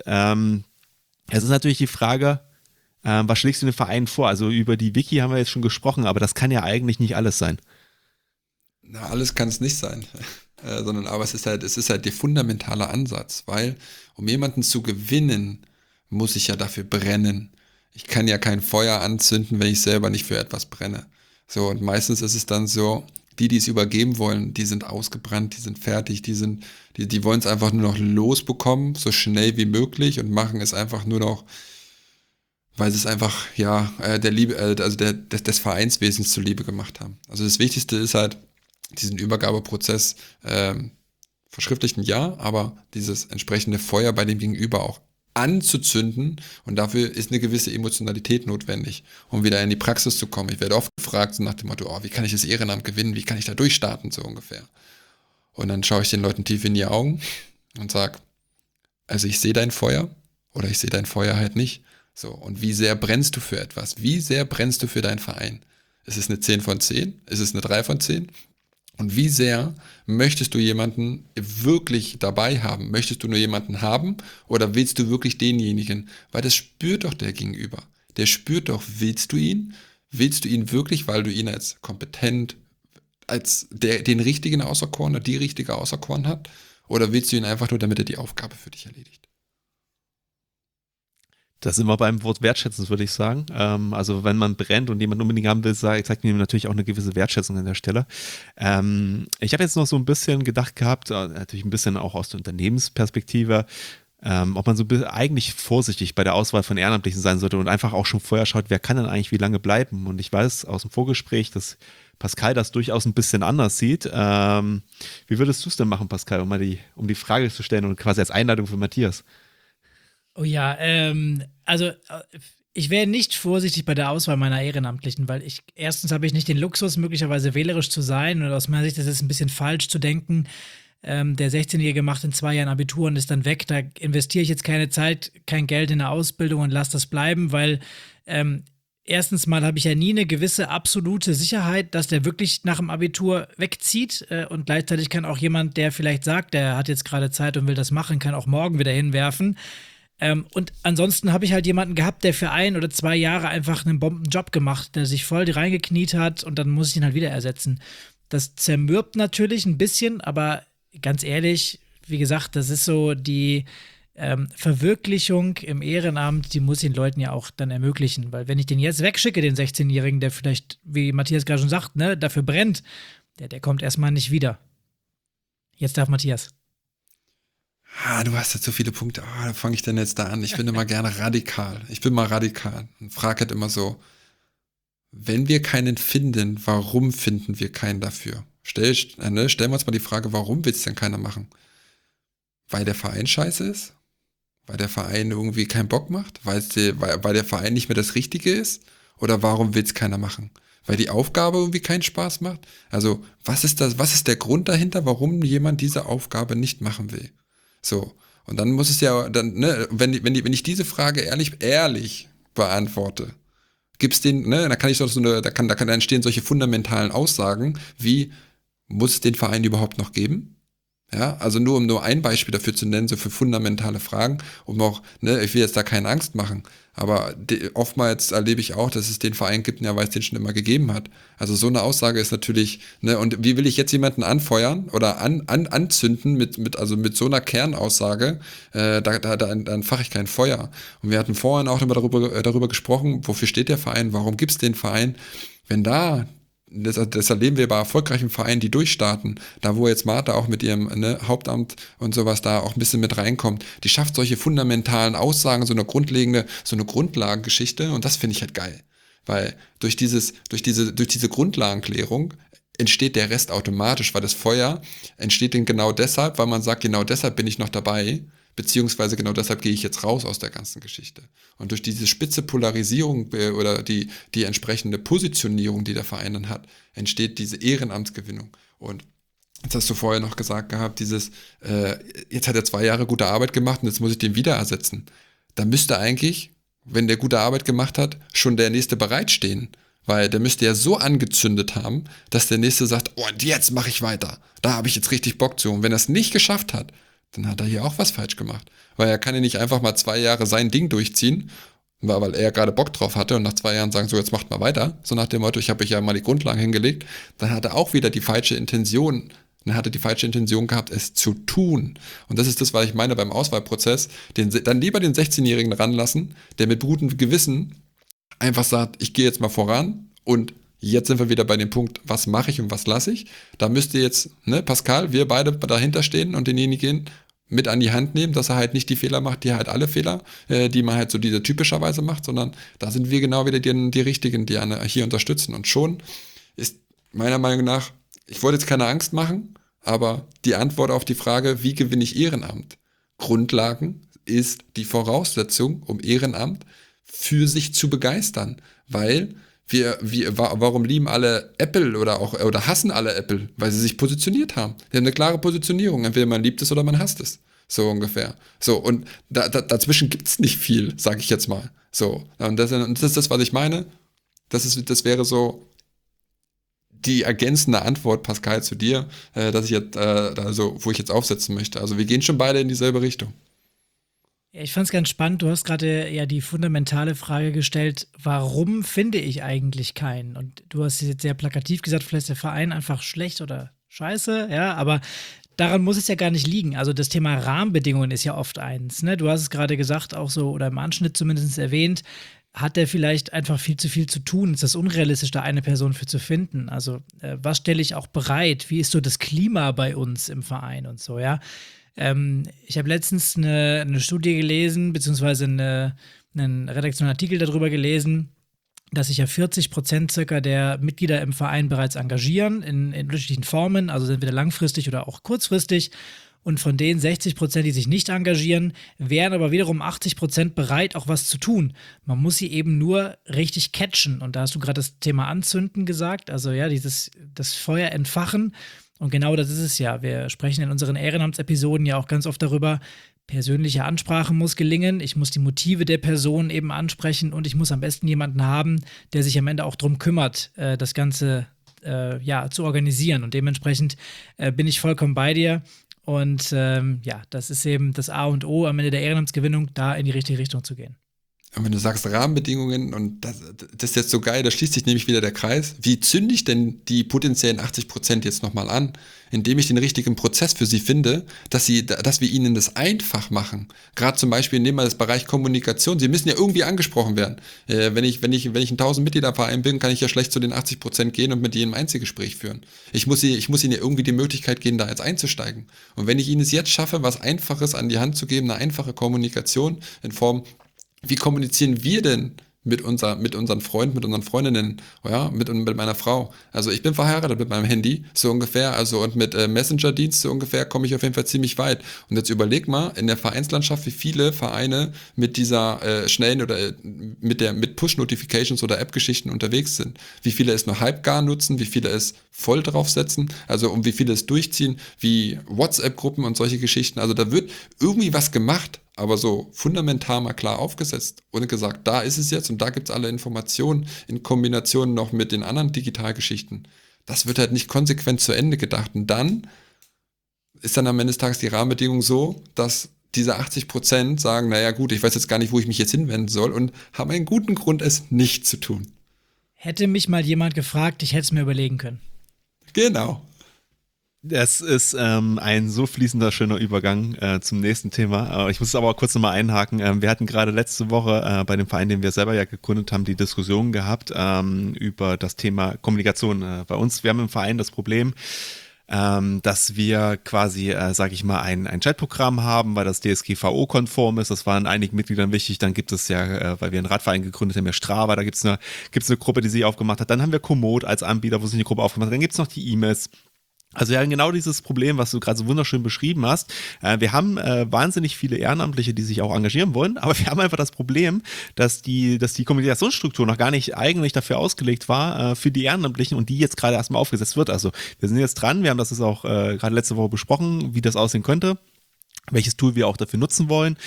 Es ist natürlich die Frage, was schlägst du den Verein vor? Also über die Wiki haben wir jetzt schon gesprochen, aber das kann ja eigentlich nicht alles sein. Na, alles kann es nicht sein, aber es ist halt der fundamentale Ansatz, weil um jemanden zu gewinnen, muss ich ja dafür brennen. Ich kann ja kein Feuer anzünden, wenn ich selber nicht für etwas brenne. So, und meistens ist es dann so, die es übergeben wollen, die sind ausgebrannt, die sind fertig, die wollen es einfach nur noch losbekommen, so schnell wie möglich und machen es einfach nur noch, weil sie es einfach, des Vereinswesens zuliebe gemacht haben. Also das Wichtigste ist halt, diesen Übergabeprozess verschriftlichen, ja, aber dieses entsprechende Feuer bei dem Gegenüber auch anzuzünden, und dafür ist eine gewisse Emotionalität notwendig, um wieder in die Praxis zu kommen. Ich werde oft gefragt, so nach dem Motto, wie kann ich das Ehrenamt gewinnen, wie kann ich da durchstarten, so ungefähr. Und dann schaue ich den Leuten tief in die Augen und sage, also ich sehe dein Feuer oder ich sehe dein Feuer halt nicht. So, und wie sehr brennst du für etwas? Wie sehr brennst du für deinen Verein? Ist es eine 10 von 10? Ist es eine 3 von 10? Und wie sehr möchtest du jemanden wirklich dabei haben? Möchtest du nur jemanden haben oder willst du wirklich denjenigen? Weil das spürt doch der Gegenüber. Der spürt doch, willst du ihn? Willst du ihn wirklich, weil du ihn als kompetent, als den richtigen auserkoren oder die richtige auserkoren hat? Oder willst du ihn einfach nur, damit er die Aufgabe für dich erledigt? Das sind wir beim Wort Wertschätzen, würde ich sagen. Also wenn man brennt und jemand unbedingt haben will, zeigt mir natürlich auch eine gewisse Wertschätzung an der Stelle. Ich habe jetzt noch so ein bisschen gedacht gehabt, natürlich ein bisschen auch aus der Unternehmensperspektive, ob man so eigentlich vorsichtig bei der Auswahl von Ehrenamtlichen sein sollte und einfach auch schon vorher schaut, wer kann denn eigentlich wie lange bleiben. Und ich weiß aus dem Vorgespräch, dass Pascal das durchaus ein bisschen anders sieht. Wie würdest du es denn machen, Pascal, um die Frage zu stellen und quasi als Einladung für Matthias? Oh ja, also ich wäre nicht vorsichtig bei der Auswahl meiner Ehrenamtlichen, weil erstens habe ich nicht den Luxus, möglicherweise wählerisch zu sein, und aus meiner Sicht ist es ein bisschen falsch zu denken, der 16-Jährige macht in 2 Jahren Abitur und ist dann weg, da investiere ich jetzt keine Zeit, kein Geld in eine Ausbildung und lasse das bleiben, weil erstens mal habe ich ja nie eine gewisse absolute Sicherheit, dass der wirklich nach dem Abitur wegzieht, und gleichzeitig kann auch jemand, der vielleicht sagt, der hat jetzt gerade Zeit und will das machen, kann auch morgen wieder hinwerfen. Und ansonsten habe ich halt jemanden gehabt, der für 1 oder 2 Jahre einfach einen Bombenjob gemacht, der sich voll reingekniet hat, und dann muss ich ihn halt wieder ersetzen. Das zermürbt natürlich ein bisschen, aber ganz ehrlich, wie gesagt, das ist so die Verwirklichung im Ehrenamt, die muss den Leuten ja auch dann ermöglichen, weil wenn ich den jetzt wegschicke, den 16-Jährigen, der vielleicht, wie Matthias gerade schon sagt, ne, dafür brennt, der kommt erstmal nicht wieder. Jetzt darf Matthias. Du hast jetzt so viele Punkte, da fange ich denn jetzt da an? Ich bin immer gerne radikal. Ich bin mal radikal und frage halt immer so, wenn wir keinen finden, warum finden wir keinen dafür? Stellen wir uns mal die Frage, warum will es denn keiner machen? Weil der Verein scheiße ist? Weil der Verein irgendwie keinen Bock macht? Weil der Verein nicht mehr das Richtige ist? Oder warum will es keiner machen? Weil die Aufgabe irgendwie keinen Spaß macht? Also, was ist der Grund dahinter, warum jemand diese Aufgabe nicht machen will? So. Und dann muss es ja, wenn ich diese Frage ehrlich beantworte, gibt's den, da kann ich doch da kann entstehen solche fundamentalen Aussagen wie, muss es den Verein überhaupt noch geben? Ja, also nur um ein Beispiel dafür zu nennen, so für fundamentale Fragen, um auch, ich will jetzt da keine Angst machen, aber oftmals erlebe ich auch, dass es den Verein gibt, weil es den schon immer gegeben hat. Also so eine Aussage ist natürlich, und wie will ich jetzt jemanden anfeuern oder anzünden mit so einer Kernaussage, dann fache ich kein Feuer. Und wir hatten vorhin auch immer darüber gesprochen, wofür steht der Verein, warum gibt es den Verein, wenn das erleben wir bei erfolgreichen Vereinen, die durchstarten, da wo jetzt Martha auch mit ihrem Hauptamt und sowas da auch ein bisschen mit reinkommt, die schafft solche fundamentalen Aussagen, so eine Grundlagengeschichte und das finde ich halt geil. Weil durch diese Grundlagenklärung entsteht der Rest automatisch, weil das Feuer entsteht denn genau deshalb, weil man sagt, genau deshalb bin ich noch dabei, beziehungsweise genau deshalb gehe ich jetzt raus aus der ganzen Geschichte. Und durch diese spitze Polarisierung oder die entsprechende Positionierung, die der Verein dann hat, entsteht diese Ehrenamtsgewinnung. Und jetzt hast du vorher noch gesagt gehabt, jetzt hat er 2 Jahre gute Arbeit gemacht und jetzt muss ich den wieder ersetzen. Da müsste eigentlich, wenn der gute Arbeit gemacht hat, schon der Nächste bereitstehen. Weil der müsste ja so angezündet haben, dass der Nächste sagt, oh, und jetzt mache ich weiter. Da habe ich jetzt richtig Bock zu. Und wenn er es nicht geschafft hat, dann hat er hier auch was falsch gemacht. Weil er kann ja nicht einfach mal 2 Jahre sein Ding durchziehen, weil er gerade Bock drauf hatte und nach 2 Jahren sagen, so jetzt macht mal weiter. So nach dem Motto, ich habe euch ja mal die Grundlagen hingelegt. Dann hat er auch wieder die falsche Intention. Dann hat er die falsche Intention gehabt, es zu tun. Und das ist das, was ich meine beim Auswahlprozess. Dann lieber den 16-Jährigen ranlassen, der mit gutem Gewissen einfach sagt, ich gehe jetzt mal voran und jetzt sind wir wieder bei dem Punkt, was mache ich und was lasse ich. Da müsst ihr jetzt, Pascal, wir beide dahinter stehen und denjenigen mit an die Hand nehmen, dass er halt nicht die Fehler macht, die halt alle Fehler, die man halt so diese typischerweise macht, sondern da sind wir genau wieder die Richtigen, die hier unterstützen. Und schon ist meiner Meinung nach, ich wollte jetzt keine Angst machen, aber die Antwort auf die Frage, wie gewinne ich Ehrenamt? Grundlagen ist die Voraussetzung, um Ehrenamt für sich zu begeistern, weil warum lieben alle Apple oder hassen alle Apple? Weil sie sich positioniert haben. Die haben eine klare Positionierung. Entweder man liebt es oder man hasst es. So ungefähr. So, und dazwischen gibt's nicht viel, sage ich jetzt mal. So, und das ist das, was ich meine. Das wäre so die ergänzende Antwort, Pascal, zu dir, dass ich jetzt, wo ich jetzt aufsetzen möchte. Also wir gehen schon beide in dieselbe Richtung. Ja, ich fand es ganz spannend. Du hast gerade ja die fundamentale Frage gestellt, warum finde ich eigentlich keinen? Und du hast jetzt sehr plakativ gesagt, vielleicht ist der Verein einfach schlecht oder scheiße, ja, aber daran muss es ja gar nicht liegen. Also das Thema Rahmenbedingungen ist ja oft eins, ne? Du hast es gerade gesagt, auch so, oder im Anschnitt zumindest erwähnt, hat der vielleicht einfach viel zu tun? Ist das unrealistisch, da eine Person für zu finden? Also was stelle ich auch bereit? Wie ist so das Klima bei uns im Verein und so, ja? Ich habe letztens eine Studie gelesen, beziehungsweise einen redaktionellen Artikel darüber gelesen, dass sich ja 40% circa der Mitglieder im Verein bereits engagieren in unterschiedlichen Formen, also entweder langfristig oder auch kurzfristig. Und von den 60%, die sich nicht engagieren, wären aber wiederum 80% bereit, auch was zu tun. Man muss sie eben nur richtig catchen. Und da hast du gerade das Thema Anzünden gesagt, also ja, das Feuer entfachen. Und genau das ist es ja. Wir sprechen in unseren Ehrenamtsepisoden ja auch ganz oft darüber, persönliche Ansprache muss gelingen, ich muss die Motive der Person eben ansprechen und ich muss am besten jemanden haben, der sich am Ende auch darum kümmert, das Ganze zu organisieren. Und dementsprechend bin ich vollkommen bei dir. Und das ist eben das A und O am Ende der Ehrenamtsgewinnung, da in die richtige Richtung zu gehen. Und wenn du sagst Rahmenbedingungen, und das ist jetzt so geil, da schließt sich nämlich wieder der Kreis. Wie zünde ich denn die potenziellen 80% jetzt nochmal an, indem ich den richtigen Prozess für sie finde, dass wir ihnen das einfach machen. Gerade zum Beispiel nehmen wir das Bereich Kommunikation. Sie müssen ja irgendwie angesprochen werden. Wenn ich ein 1000-Mitglieder-Verein bin, kann ich ja schlecht zu den 80% gehen und mit jedem Einzelgespräch führen. Ich muss ihnen ja irgendwie die Möglichkeit geben, da jetzt einzusteigen. Und wenn ich ihnen es jetzt schaffe, was Einfaches an die Hand zu geben, eine einfache Kommunikation in Form, wie kommunizieren wir denn mit unseren Freunden, mit unseren Freundinnen, ja, mit meiner Frau? Also ich bin verheiratet mit meinem Handy, so ungefähr, also und mit Messenger-Dienst so ungefähr komme ich auf jeden Fall ziemlich weit. Und jetzt überleg mal, in der Vereinslandschaft, wie viele Vereine mit dieser schnellen oder mit Push-Notifications oder App-Geschichten unterwegs sind. Wie viele es nur halb gar nutzen, wie viele es voll draufsetzen, also um wie viele es durchziehen, wie WhatsApp-Gruppen und solche Geschichten. Also da wird irgendwie was gemacht, aber so fundamental mal klar aufgesetzt und gesagt, da ist es jetzt und da gibt es alle Informationen in Kombination noch mit den anderen Digitalgeschichten. Das wird halt nicht konsequent zu Ende gedacht. Und dann ist dann am Ende des Tages die Rahmenbedingung so, dass diese 80% sagen, naja gut, ich weiß jetzt gar nicht, wo ich mich jetzt hinwenden soll und haben einen guten Grund, es nicht zu tun. Hätte mich mal jemand gefragt, ich hätte es mir überlegen können. Genau. Das ist ein so fließender, schöner Übergang zum nächsten Thema. Ich muss es aber auch kurz nochmal einhaken. Wir hatten gerade letzte Woche bei dem Verein, den wir selber ja gegründet haben, die Diskussion gehabt über das Thema Kommunikation. Bei uns, wir haben im Verein das Problem, dass wir quasi, sage ich mal, ein Chatprogramm haben, weil das DSGVO-konform ist. Das war in einigen Mitgliedern wichtig. Dann gibt es ja, weil wir einen Radverein gegründet haben, ja Strava, da gibt's eine Gruppe, die sich aufgemacht hat. Dann haben wir Komoot als Anbieter, wo sich eine Gruppe aufgemacht hat. Dann gibt's noch die E-Mails. Also ja, genau dieses Problem, was du gerade so wunderschön beschrieben hast. Wir haben wahnsinnig viele Ehrenamtliche, die sich auch engagieren wollen, aber wir haben einfach das Problem, dass die Kommunikationsstruktur noch gar nicht eigentlich dafür ausgelegt war, für die Ehrenamtlichen und die jetzt gerade erstmal aufgesetzt wird. Also wir sind jetzt dran, wir haben das jetzt auch gerade letzte Woche besprochen, wie das aussehen könnte, welches Tool wir auch dafür nutzen wollen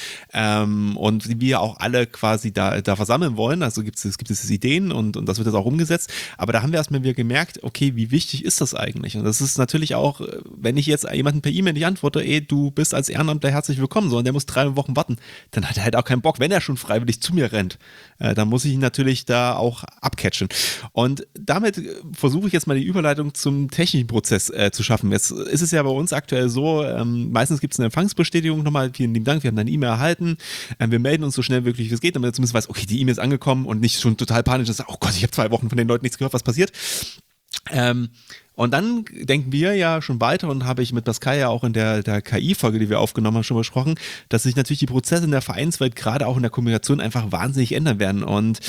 und wie wir auch alle quasi da versammeln wollen. Also gibt es Ideen und das wird jetzt auch umgesetzt. Aber da haben wir erstmal wieder gemerkt, okay, wie wichtig ist das eigentlich? Und das ist natürlich auch, wenn ich jetzt jemanden per E-Mail nicht antworte, du bist als Ehrenamtler herzlich willkommen, sondern der muss 3 Wochen warten, dann hat er halt auch keinen Bock, wenn er schon freiwillig zu mir rennt. Dann muss ich ihn natürlich da auch abcatchen. Und damit versuche ich jetzt mal die Überleitung zum technischen Prozess zu schaffen. Jetzt ist es ja bei uns aktuell so, meistens gibt es eine Empfangsbestätigung nochmal, vielen lieben Dank, wir haben deine E-Mail erhalten, wir melden uns so schnell wirklich wie es geht, damit er zumindest weiß, okay, die E-Mail ist angekommen und nicht schon total panisch ist, oh Gott, ich habe 2 Wochen von den Leuten nichts gehört, was passiert? Und dann denken wir ja schon weiter und habe ich mit Pascal ja auch in der KI-Folge, die wir aufgenommen haben, schon besprochen, dass sich natürlich die Prozesse in der Vereinswelt, gerade auch in der Kommunikation, einfach wahnsinnig ändern werden und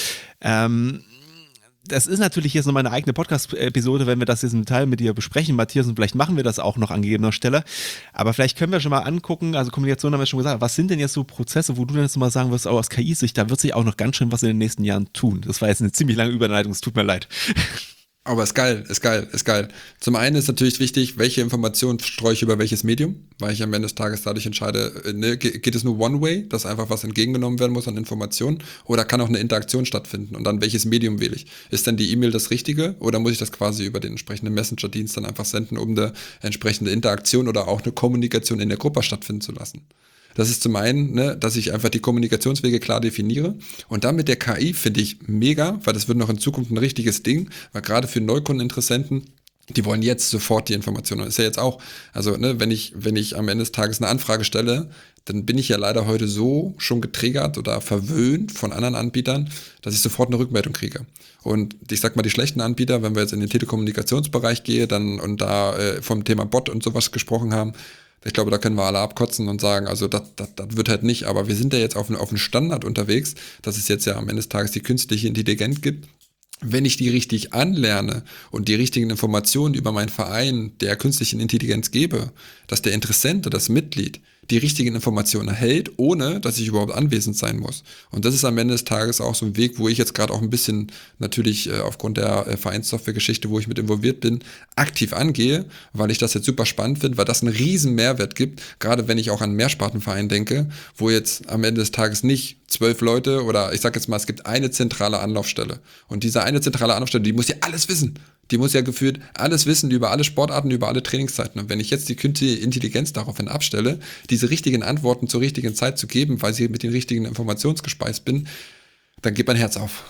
das ist natürlich jetzt nochmal eine eigene Podcast-Episode, wenn wir das jetzt im Detail mit dir besprechen, Matthias, und vielleicht machen wir das auch noch an gegebener Stelle. Aber vielleicht können wir schon mal angucken, also Kommunikation haben wir schon gesagt, was sind denn jetzt so Prozesse, wo du dann jetzt nochmal sagen wirst, auch aus KI-Sicht, da wird sich auch noch ganz schön was in den nächsten Jahren tun. Das war jetzt eine ziemlich lange Überleitung, es tut mir leid. Aber ist geil. Zum einen ist natürlich wichtig, welche Informationen streue ich über welches Medium, weil ich am Ende des Tages dadurch entscheide, geht es nur One-Way, dass einfach was entgegengenommen werden muss an Informationen, oder kann auch eine Interaktion stattfinden und dann welches Medium wähle ich? Ist denn die E-Mail das Richtige oder muss ich das quasi über den entsprechenden Messenger-Dienst dann einfach senden, um eine entsprechende Interaktion oder auch eine Kommunikation in der Gruppe stattfinden zu lassen? Das ist zum einen, dass ich einfach die Kommunikationswege klar definiere. Und dann mit der KI finde ich mega, weil das wird noch in Zukunft ein richtiges Ding, weil gerade für Neukundeninteressenten, die wollen jetzt sofort die Informationen. Das ist ja jetzt auch, also wenn ich am Ende des Tages eine Anfrage stelle, dann bin ich ja leider heute so schon getriggert oder verwöhnt von anderen Anbietern, dass ich sofort eine Rückmeldung kriege. Und ich sag mal, die schlechten Anbieter, wenn wir jetzt in den Telekommunikationsbereich gehen dann und da vom Thema Bot und sowas gesprochen haben, ich glaube, da können wir alle abkotzen und sagen, also das wird halt nicht, aber wir sind ja jetzt auf einen Standard unterwegs, dass es jetzt ja am Ende des Tages die künstliche Intelligenz gibt. Wenn ich die richtig anlerne und die richtigen Informationen über meinen Verein der künstlichen Intelligenz gebe, dass der Interessent oder das Mitglied die richtigen Informationen erhält, ohne dass ich überhaupt anwesend sein muss. Und das ist am Ende des Tages auch so ein Weg, wo ich jetzt gerade auch ein bisschen natürlich aufgrund der Vereinssoftware-Geschichte, wo ich mit involviert bin, aktiv angehe, weil ich das jetzt super spannend finde, weil das einen riesen Mehrwert gibt, gerade wenn ich auch an einen Mehrspartenverein denke, wo jetzt am Ende des Tages nicht 12 Leute oder ich sag jetzt mal, es gibt eine zentrale Anlaufstelle. Und diese eine zentrale Anlaufstelle, die muss ja alles wissen. Die muss ja gefühlt alles wissen über alle Sportarten, über alle Trainingszeiten. Und wenn ich jetzt die künstliche Intelligenz daraufhin abstelle, diese richtigen Antworten zur richtigen Zeit zu geben, weil sie mit den richtigen Informationen gespeist bin, dann geht mein Herz auf.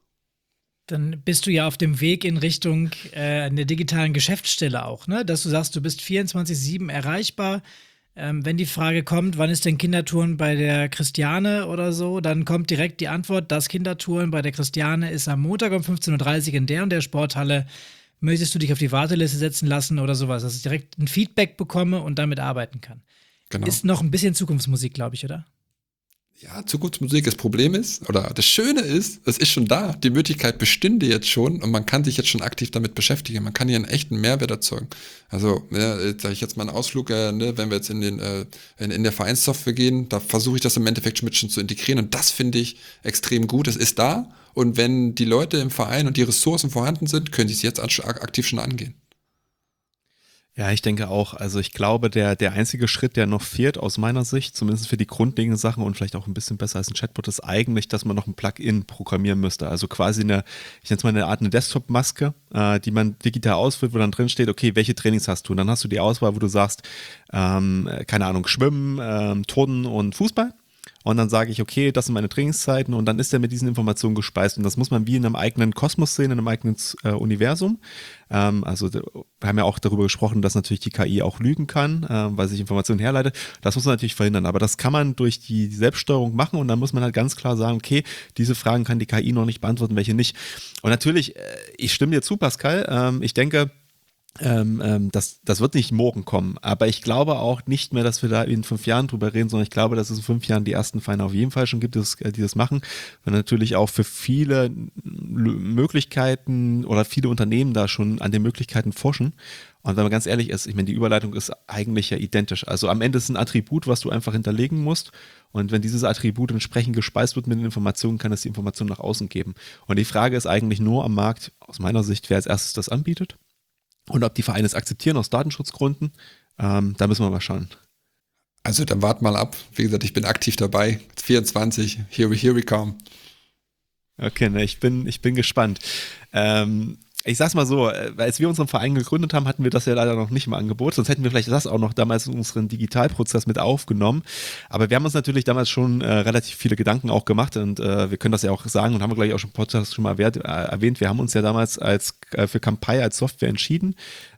Dann bist du ja auf dem Weg in Richtung einer digitalen Geschäftsstelle auch, ne? Dass du sagst, du bist 24/7 erreichbar. Wenn die Frage kommt, wann ist denn Kindertouren bei der Christiane oder so, dann kommt direkt die Antwort, das Kindertouren bei der Christiane ist am Montag um 15:30 Uhr in der und der Sporthalle. Möchtest du dich auf die Warteliste setzen lassen oder sowas, dass ich direkt ein Feedback bekomme und damit arbeiten kann. Genau. Ist noch ein bisschen Zukunftsmusik, glaube ich, oder? Ja, Zukunftsmusik, das Problem ist, oder das Schöne ist, es ist schon da. Die Möglichkeit bestünde jetzt schon und man kann sich jetzt schon aktiv damit beschäftigen. Man kann hier einen echten Mehrwert erzeugen. Also, sage ich jetzt mal einen Ausflug, wenn wir jetzt in der Vereinssoftware gehen, da versuche ich das im Endeffekt schon zu integrieren und das finde ich extrem gut. Es ist da und wenn die Leute im Verein und die Ressourcen vorhanden sind, können sie es jetzt aktiv schon angehen. Ja, ich denke auch. Also ich glaube, der einzige Schritt, der noch fehlt aus meiner Sicht, zumindest für die grundlegenden Sachen und vielleicht auch ein bisschen besser als ein Chatbot, ist eigentlich, dass man noch ein Plugin programmieren müsste. Also quasi ich nenne es mal eine Art eine Desktop-Maske, die man digital ausfüllt, wo dann drin steht, okay, welche Trainings hast du? Und dann hast du die Auswahl, wo du sagst, keine Ahnung, Schwimmen, Turnen und Fußball. Und dann sage ich, okay, das sind meine Trainingszeiten und dann ist er mit diesen Informationen gespeist. Und das muss man wie in einem eigenen Kosmos sehen, in einem eigenen Universum. Also wir haben ja auch darüber gesprochen, dass natürlich die KI auch lügen kann, weil sich Informationen herleitet. Das muss man natürlich verhindern. Aber das kann man durch die Selbststeuerung machen und dann muss man halt ganz klar sagen, okay, diese Fragen kann die KI noch nicht beantworten, welche nicht. Und natürlich, ich stimme dir zu, Pascal. Ich denke, das wird nicht morgen kommen, aber ich glaube auch nicht mehr, dass wir da in 5 Jahren drüber reden, sondern ich glaube, dass es in 5 Jahren die ersten Vereine auf jeden Fall schon gibt, die das machen, weil natürlich auch für viele Möglichkeiten oder viele Unternehmen da schon an den Möglichkeiten forschen. Und wenn man ganz ehrlich ist, ich meine, die Überleitung ist eigentlich ja identisch. Also am Ende ist ein Attribut, was du einfach hinterlegen musst. Und wenn dieses Attribut entsprechend gespeist wird mit den Informationen, kann es die Information nach außen geben. Und die Frage ist eigentlich nur am Markt, aus meiner Sicht, wer als erstes das anbietet. Und ob die Vereine es akzeptieren aus Datenschutzgründen, da müssen wir mal schauen. Also dann wart mal ab. Wie gesagt, ich bin aktiv dabei. 24, here we come. Okay, ne, ich bin gespannt. Ich sag's mal so, als wir unseren Verein gegründet haben, hatten wir das ja leider noch nicht im Angebot, sonst hätten wir vielleicht das auch noch damals in unseren Digitalprozess mit aufgenommen. Aber wir haben uns natürlich damals schon relativ viele Gedanken auch gemacht und wir können das ja auch sagen und haben wir gleich auch schon im Podcast schon mal erwähnt. Wir haben uns ja damals für Campai als Software entschieden.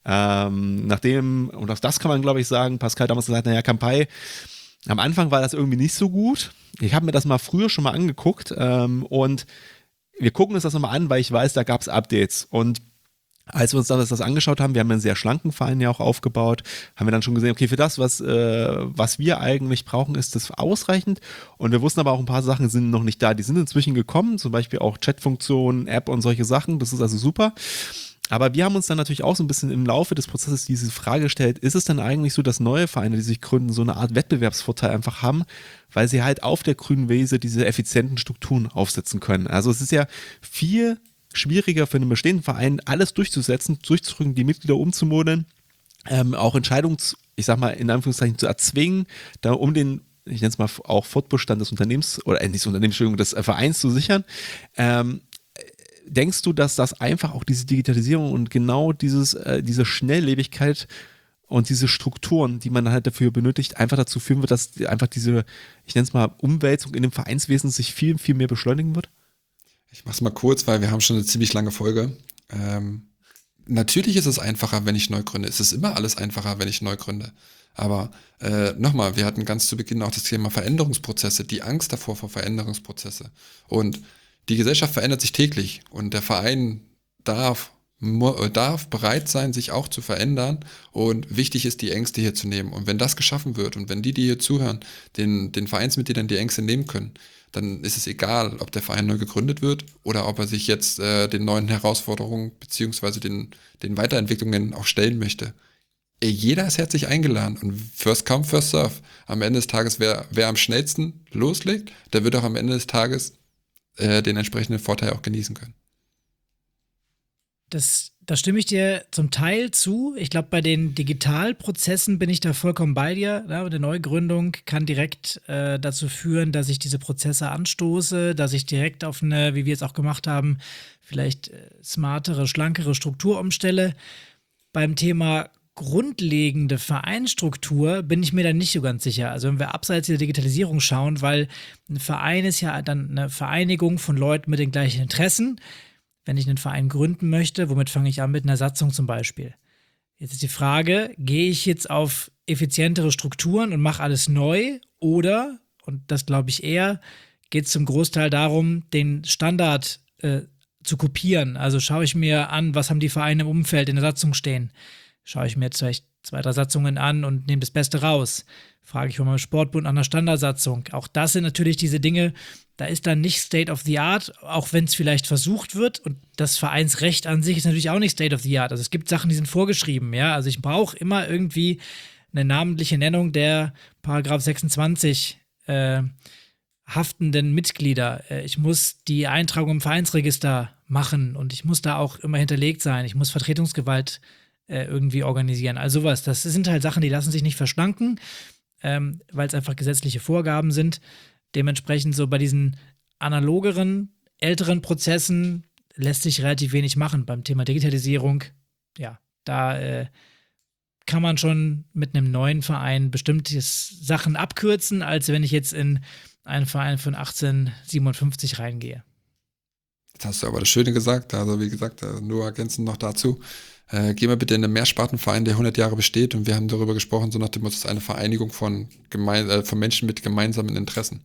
Nachdem, und auch das kann man glaube ich sagen, Pascal damals gesagt, naja, Campai, am Anfang war das irgendwie nicht so gut. Ich habe mir das mal früher schon mal angeguckt und wir gucken uns das nochmal an, weil ich weiß, da gab es Updates. Und als wir uns das angeschaut haben, wir haben einen sehr schlanken Verein ja auch aufgebaut, haben wir dann schon gesehen, okay, für das, was wir eigentlich brauchen, ist das ausreichend. Und wir wussten aber auch, ein paar Sachen sind noch nicht da. Die sind inzwischen gekommen, zum Beispiel auch Chatfunktionen, App und solche Sachen. Das ist also super. Aber wir haben uns dann natürlich auch so ein bisschen im Laufe des Prozesses diese Frage gestellt, ist es denn eigentlich so, dass neue Vereine, die sich gründen, so eine Art Wettbewerbsvorteil einfach haben, weil sie halt auf der grünen Wiese diese effizienten Strukturen aufsetzen können. Also es ist ja viel schwieriger für einen bestehenden Verein, alles durchzusetzen, durchzudrücken, die Mitglieder umzumodeln, auch Entscheidungen, ich sag mal in Anführungszeichen, zu erzwingen, da um den, ich nenne es mal auch Fortbestand des Unternehmens, oder nicht des Unternehmens, Entschuldigung, des Vereins zu sichern. Denkst du, dass das einfach auch diese Digitalisierung und genau diese Schnelllebigkeit und diese Strukturen, die man halt dafür benötigt, einfach dazu führen wird, dass einfach diese, ich nenne es mal, Umwälzung in dem Vereinswesen sich viel, viel mehr beschleunigen wird? Ich mach's mal kurz, weil wir haben schon eine ziemlich lange Folge. Natürlich ist es einfacher, wenn ich neu gründe. Es ist immer alles einfacher, wenn ich neu gründe. Aber nochmal, wir hatten ganz zu Beginn auch das Thema Veränderungsprozesse, die Angst davor vor Veränderungsprozesse. Und die Gesellschaft verändert sich täglich und der Verein darf bereit sein, sich auch zu verändern und wichtig ist, die Ängste hier zu nehmen. Und wenn das geschaffen wird und wenn die hier zuhören, den Vereinsmitgliedern die Ängste nehmen können, dann ist es egal, ob der Verein neu gegründet wird oder ob er sich jetzt den neuen Herausforderungen beziehungsweise den Weiterentwicklungen auch stellen möchte. Jeder ist herzlich eingeladen und first come, first serve. Am Ende des Tages, wer am schnellsten loslegt, der wird auch am Ende des Tages den entsprechenden Vorteil auch genießen können. Da stimme ich dir zum Teil zu. Ich glaube, bei den Digitalprozessen bin ich da vollkommen bei dir. Ja, eine Neugründung kann direkt dazu führen, dass ich diese Prozesse anstoße, dass ich direkt auf eine, wie wir es auch gemacht haben, vielleicht smartere, schlankere Struktur umstelle. Beim Thema grundlegende Vereinsstruktur bin ich mir da nicht so ganz sicher. Also wenn wir abseits der Digitalisierung schauen, weil ein Verein ist ja dann eine Vereinigung von Leuten mit den gleichen Interessen. Wenn ich einen Verein gründen möchte, womit fange ich an? Mit einer Satzung zum Beispiel. Jetzt ist die Frage, gehe ich jetzt auf effizientere Strukturen und mache alles neu oder, und das glaube ich eher, geht es zum Großteil darum, den Standard zu kopieren. Also schaue ich mir an, was haben die Vereine im Umfeld in der Satzung stehen. Schaue ich mir jetzt vielleicht 2, 3 Satzungen an und nehme das Beste raus. Frage ich von meinem Sportbund nach einer Standardsatzung. Auch das sind natürlich diese Dinge, da ist dann nicht State of the Art, auch wenn es vielleicht versucht wird. Und das Vereinsrecht an sich ist natürlich auch nicht State of the Art. Also es gibt Sachen, die sind vorgeschrieben. Ja? Also ich brauche immer irgendwie eine namentliche Nennung der Paragraph 26 haftenden Mitglieder. Ich muss die Eintragung im Vereinsregister machen und ich muss da auch immer hinterlegt sein. Ich muss Vertretungsgewalt irgendwie organisieren. Also sowas. Das sind halt Sachen, die lassen sich nicht verschlanken, weil es einfach gesetzliche Vorgaben sind. Dementsprechend so bei diesen analogeren, älteren Prozessen lässt sich relativ wenig machen. Beim Thema Digitalisierung, ja, da kann man schon mit einem neuen Verein bestimmte Sachen abkürzen, als wenn ich jetzt in einen Verein von 1857 reingehe. Jetzt hast du aber das Schöne gesagt, also wie gesagt, nur ergänzend noch dazu. Gehen wir bitte in einen Mehrspartenverein, der 100 Jahre besteht und wir haben darüber gesprochen, so nach dem Motto, es ist eine Vereinigung von Menschen mit gemeinsamen Interessen.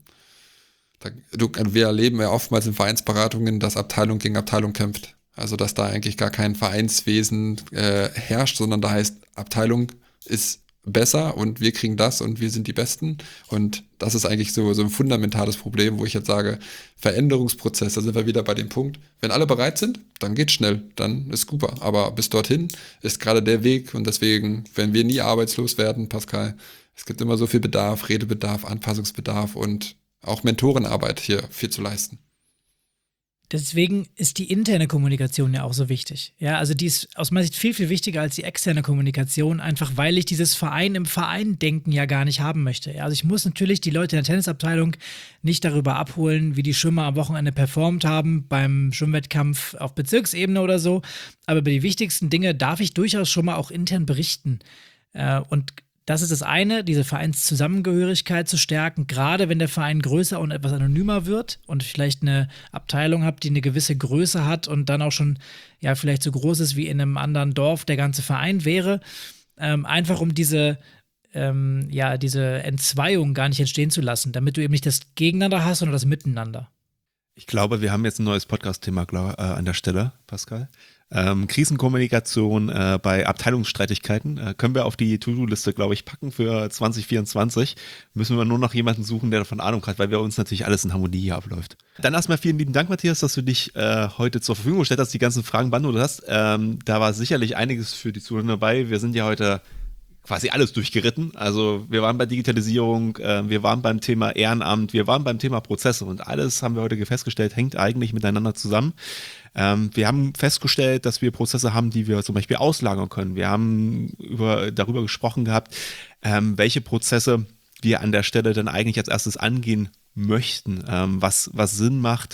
Wir erleben ja oftmals in Vereinsberatungen, dass Abteilung gegen Abteilung kämpft. Also dass da eigentlich gar kein Vereinswesen herrscht, sondern da heißt, Abteilung ist besser und wir kriegen das und wir sind die Besten. Und das ist eigentlich so ein fundamentales Problem, wo ich jetzt sage, Veränderungsprozess, da sind wir wieder bei dem Punkt, wenn alle bereit sind, dann geht's schnell, dann ist super. Aber bis dorthin ist gerade der Weg und deswegen, wenn wir nie arbeitslos werden, Pascal, es gibt immer so viel Bedarf, Redebedarf, Anpassungsbedarf und auch Mentorenarbeit hier viel zu leisten. Deswegen ist die interne Kommunikation ja auch so wichtig. Ja, also die ist aus meiner Sicht viel, viel wichtiger als die externe Kommunikation, einfach weil ich dieses Verein im Verein-Denken ja gar nicht haben möchte. Ja, also ich muss natürlich die Leute in der Tennisabteilung nicht darüber abholen, wie die Schwimmer am Wochenende performt haben beim Schwimmwettkampf auf Bezirksebene oder so, aber über die wichtigsten Dinge darf ich durchaus schon mal auch intern berichten. Und das ist das eine, diese Vereinszusammengehörigkeit zu stärken, gerade wenn der Verein größer und etwas anonymer wird und vielleicht eine Abteilung habt, die eine gewisse Größe hat und dann auch schon ja vielleicht so groß ist wie in einem anderen Dorf der ganze Verein wäre, einfach um diese Entzweiung gar nicht entstehen zu lassen, damit du eben nicht das Gegeneinander hast, sondern das Miteinander. Ich glaube, wir haben jetzt ein neues Podcast-Thema an der Stelle, Pascal. Krisenkommunikation bei Abteilungsstreitigkeiten können wir auf die To-Do-Liste, glaube ich, packen für 2024. Müssen wir nur noch jemanden suchen, der davon Ahnung hat, weil bei uns natürlich alles in Harmonie hier abläuft. Dann erstmal vielen lieben Dank, Matthias, dass du dich heute zur Verfügung gestellt hast, die ganzen Fragen beantwortet hast. Da war sicherlich einiges für die Zuhörer dabei. Wir sind ja heute quasi alles durchgeritten. Also wir waren bei Digitalisierung, wir waren beim Thema Ehrenamt, wir waren beim Thema Prozesse und alles haben wir heute festgestellt, hängt eigentlich miteinander zusammen. Wir haben festgestellt, dass wir Prozesse haben, die wir zum Beispiel auslagern können. Wir haben darüber gesprochen gehabt, welche Prozesse wir an der Stelle dann eigentlich als erstes angehen möchten, was Sinn macht.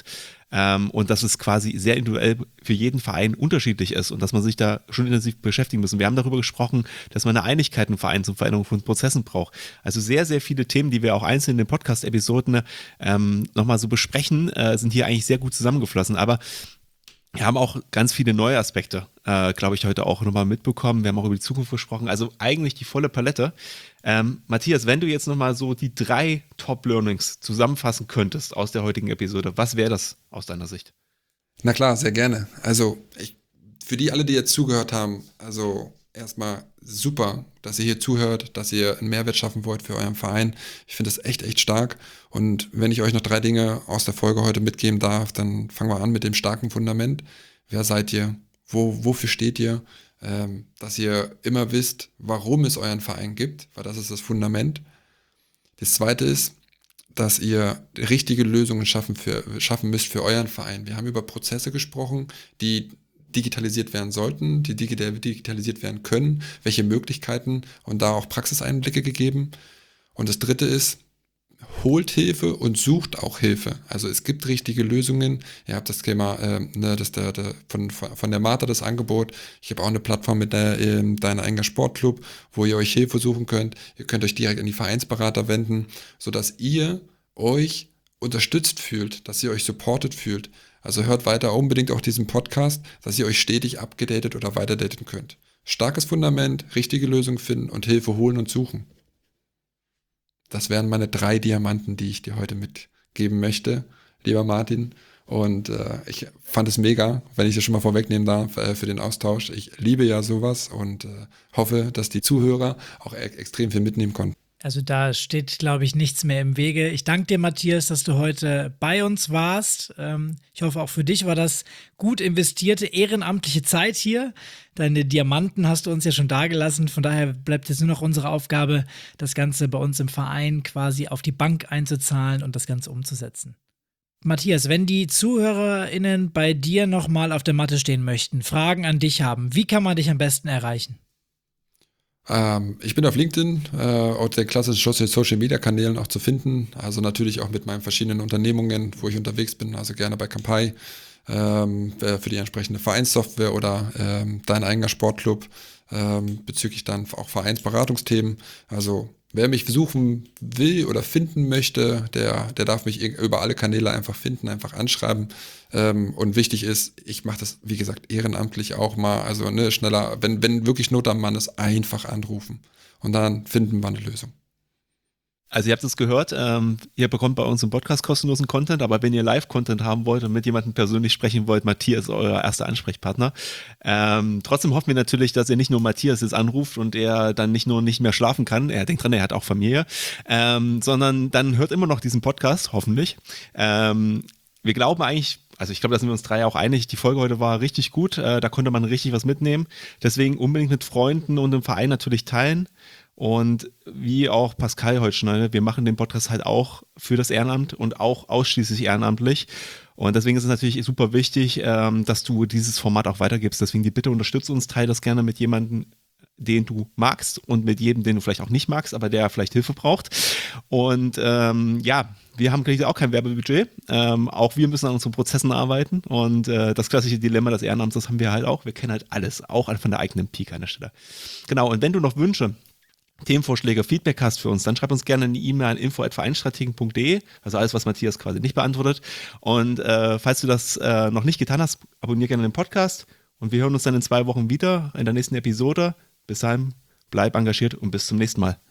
Und dass es quasi sehr individuell für jeden Verein unterschiedlich ist und dass man sich da schon intensiv beschäftigen muss. Wir haben darüber gesprochen, dass man eine Einigkeit im Verein zur Veränderung von Prozessen braucht. Also sehr, sehr viele Themen, die wir auch einzeln in den Podcast-Episoden nochmal so besprechen, sind hier eigentlich sehr gut zusammengeflossen. Aber wir haben auch ganz viele neue Aspekte, glaube ich, heute auch nochmal mitbekommen. Wir haben auch über die Zukunft gesprochen. Also eigentlich die volle Palette. Matthias, wenn du jetzt nochmal so die 3 Top-Learnings zusammenfassen könntest aus der heutigen Episode, was wäre das aus deiner Sicht? Na klar, sehr gerne. Also für die alle, die jetzt zugehört haben, also erstmal super, dass ihr hier zuhört, dass ihr einen Mehrwert schaffen wollt für euren Verein. Ich finde das echt, echt stark. Und wenn ich euch noch 3 Dinge aus der Folge heute mitgeben darf, dann fangen wir an mit dem starken Fundament. Wer seid ihr? Wofür steht ihr? Dass ihr immer wisst, warum es euren Verein gibt, weil das ist das Fundament. Das Zweite ist, dass ihr richtige Lösungen schaffen müsst für euren Verein. Wir haben über Prozesse gesprochen, die digitalisiert werden sollten, die digitalisiert werden können, welche Möglichkeiten und da auch Praxiseinblicke gegeben. Und das Dritte ist, holt Hilfe und sucht auch Hilfe. Also es gibt richtige Lösungen. Ihr habt das Thema, von der Martha das Angebot. Ich habe auch eine Plattform mit Dein eigener Sportclub, wo ihr euch Hilfe suchen könnt. Ihr könnt euch direkt an die Vereinsberater wenden, sodass ihr euch unterstützt fühlt, dass ihr euch supported fühlt. Also hört weiter unbedingt auch diesen Podcast, dass ihr euch stetig abgedatet oder weiterdaten könnt. Starkes Fundament, richtige Lösungen finden und Hilfe holen und suchen. Das wären meine 3 Diamanten, die ich dir heute mitgeben möchte, lieber Martin. Und ich fand es mega, wenn ich das schon mal vorwegnehmen darf, für den Austausch. Ich liebe ja sowas und hoffe, dass die Zuhörer auch extrem viel mitnehmen konnten. Also da steht, glaube ich, nichts mehr im Wege. Ich danke dir, Matthias, dass du heute bei uns warst. Ich hoffe, auch für dich war das gut investierte ehrenamtliche Zeit hier. Deine Diamanten hast du uns ja schon dagelassen. Von daher bleibt jetzt nur noch unsere Aufgabe, das Ganze bei uns im Verein quasi auf die Bank einzuzahlen und das Ganze umzusetzen. Matthias, wenn die ZuhörerInnen bei dir nochmal auf der Matte stehen möchten, Fragen an dich haben, wie kann man dich am besten erreichen? Ich bin auf LinkedIn und den klassischen Social Media Kanälen auch zu finden. Also natürlich auch mit meinen verschiedenen Unternehmungen, wo ich unterwegs bin. Also gerne bei Kampai für die entsprechende Vereinssoftware oder Dein eigener Sportclub bezüglich dann auch Vereinsberatungsthemen. Also wer mich suchen will oder finden möchte, der darf mich über alle Kanäle einfach finden, einfach anschreiben. Und wichtig ist, ich mache das, wie gesagt, ehrenamtlich auch mal. Also schneller, wenn wirklich Not am Mann ist, einfach anrufen. Und dann finden wir eine Lösung. Also ihr habt es gehört, ihr bekommt bei uns im Podcast kostenlosen Content, aber wenn ihr Live-Content haben wollt und mit jemandem persönlich sprechen wollt, Matthias ist euer erster Ansprechpartner. Trotzdem hoffen wir natürlich, dass ihr nicht nur Matthias jetzt anruft und er dann nicht mehr schlafen kann, er denkt dran, er hat auch Familie, sondern dann hört immer noch diesen Podcast, hoffentlich. Wir glauben eigentlich, also ich glaube, da sind wir uns 3 auch einig, die Folge heute war richtig gut, da konnte man richtig was mitnehmen. Deswegen unbedingt mit Freunden und im Verein natürlich teilen. Und wie auch Pascal heute schon, wir machen den Podcast halt auch für das Ehrenamt und auch ausschließlich ehrenamtlich. Und deswegen ist es natürlich super wichtig, dass du dieses Format auch weitergibst. Deswegen die Bitte, unterstütze uns, teile das gerne mit jemandem, den du magst und mit jedem, den du vielleicht auch nicht magst, aber der vielleicht Hilfe braucht. Und wir haben auch kein Werbebudget. Auch wir müssen an unseren Prozessen arbeiten. Und das klassische Dilemma des Ehrenamts, das haben wir halt auch. Wir kennen halt alles, auch von der eigenen Peak an der Stelle. Genau, und wenn du noch Wünsche, Themenvorschläge, Feedback hast für uns, dann schreib uns gerne eine E-Mail an info@vereinstrategen.de, also alles, was Matthias quasi nicht beantwortet. Und falls du das noch nicht getan hast, abonniere gerne den Podcast und wir hören uns dann in 2 Wochen wieder in der nächsten Episode. Bis dahin, bleib engagiert und bis zum nächsten Mal.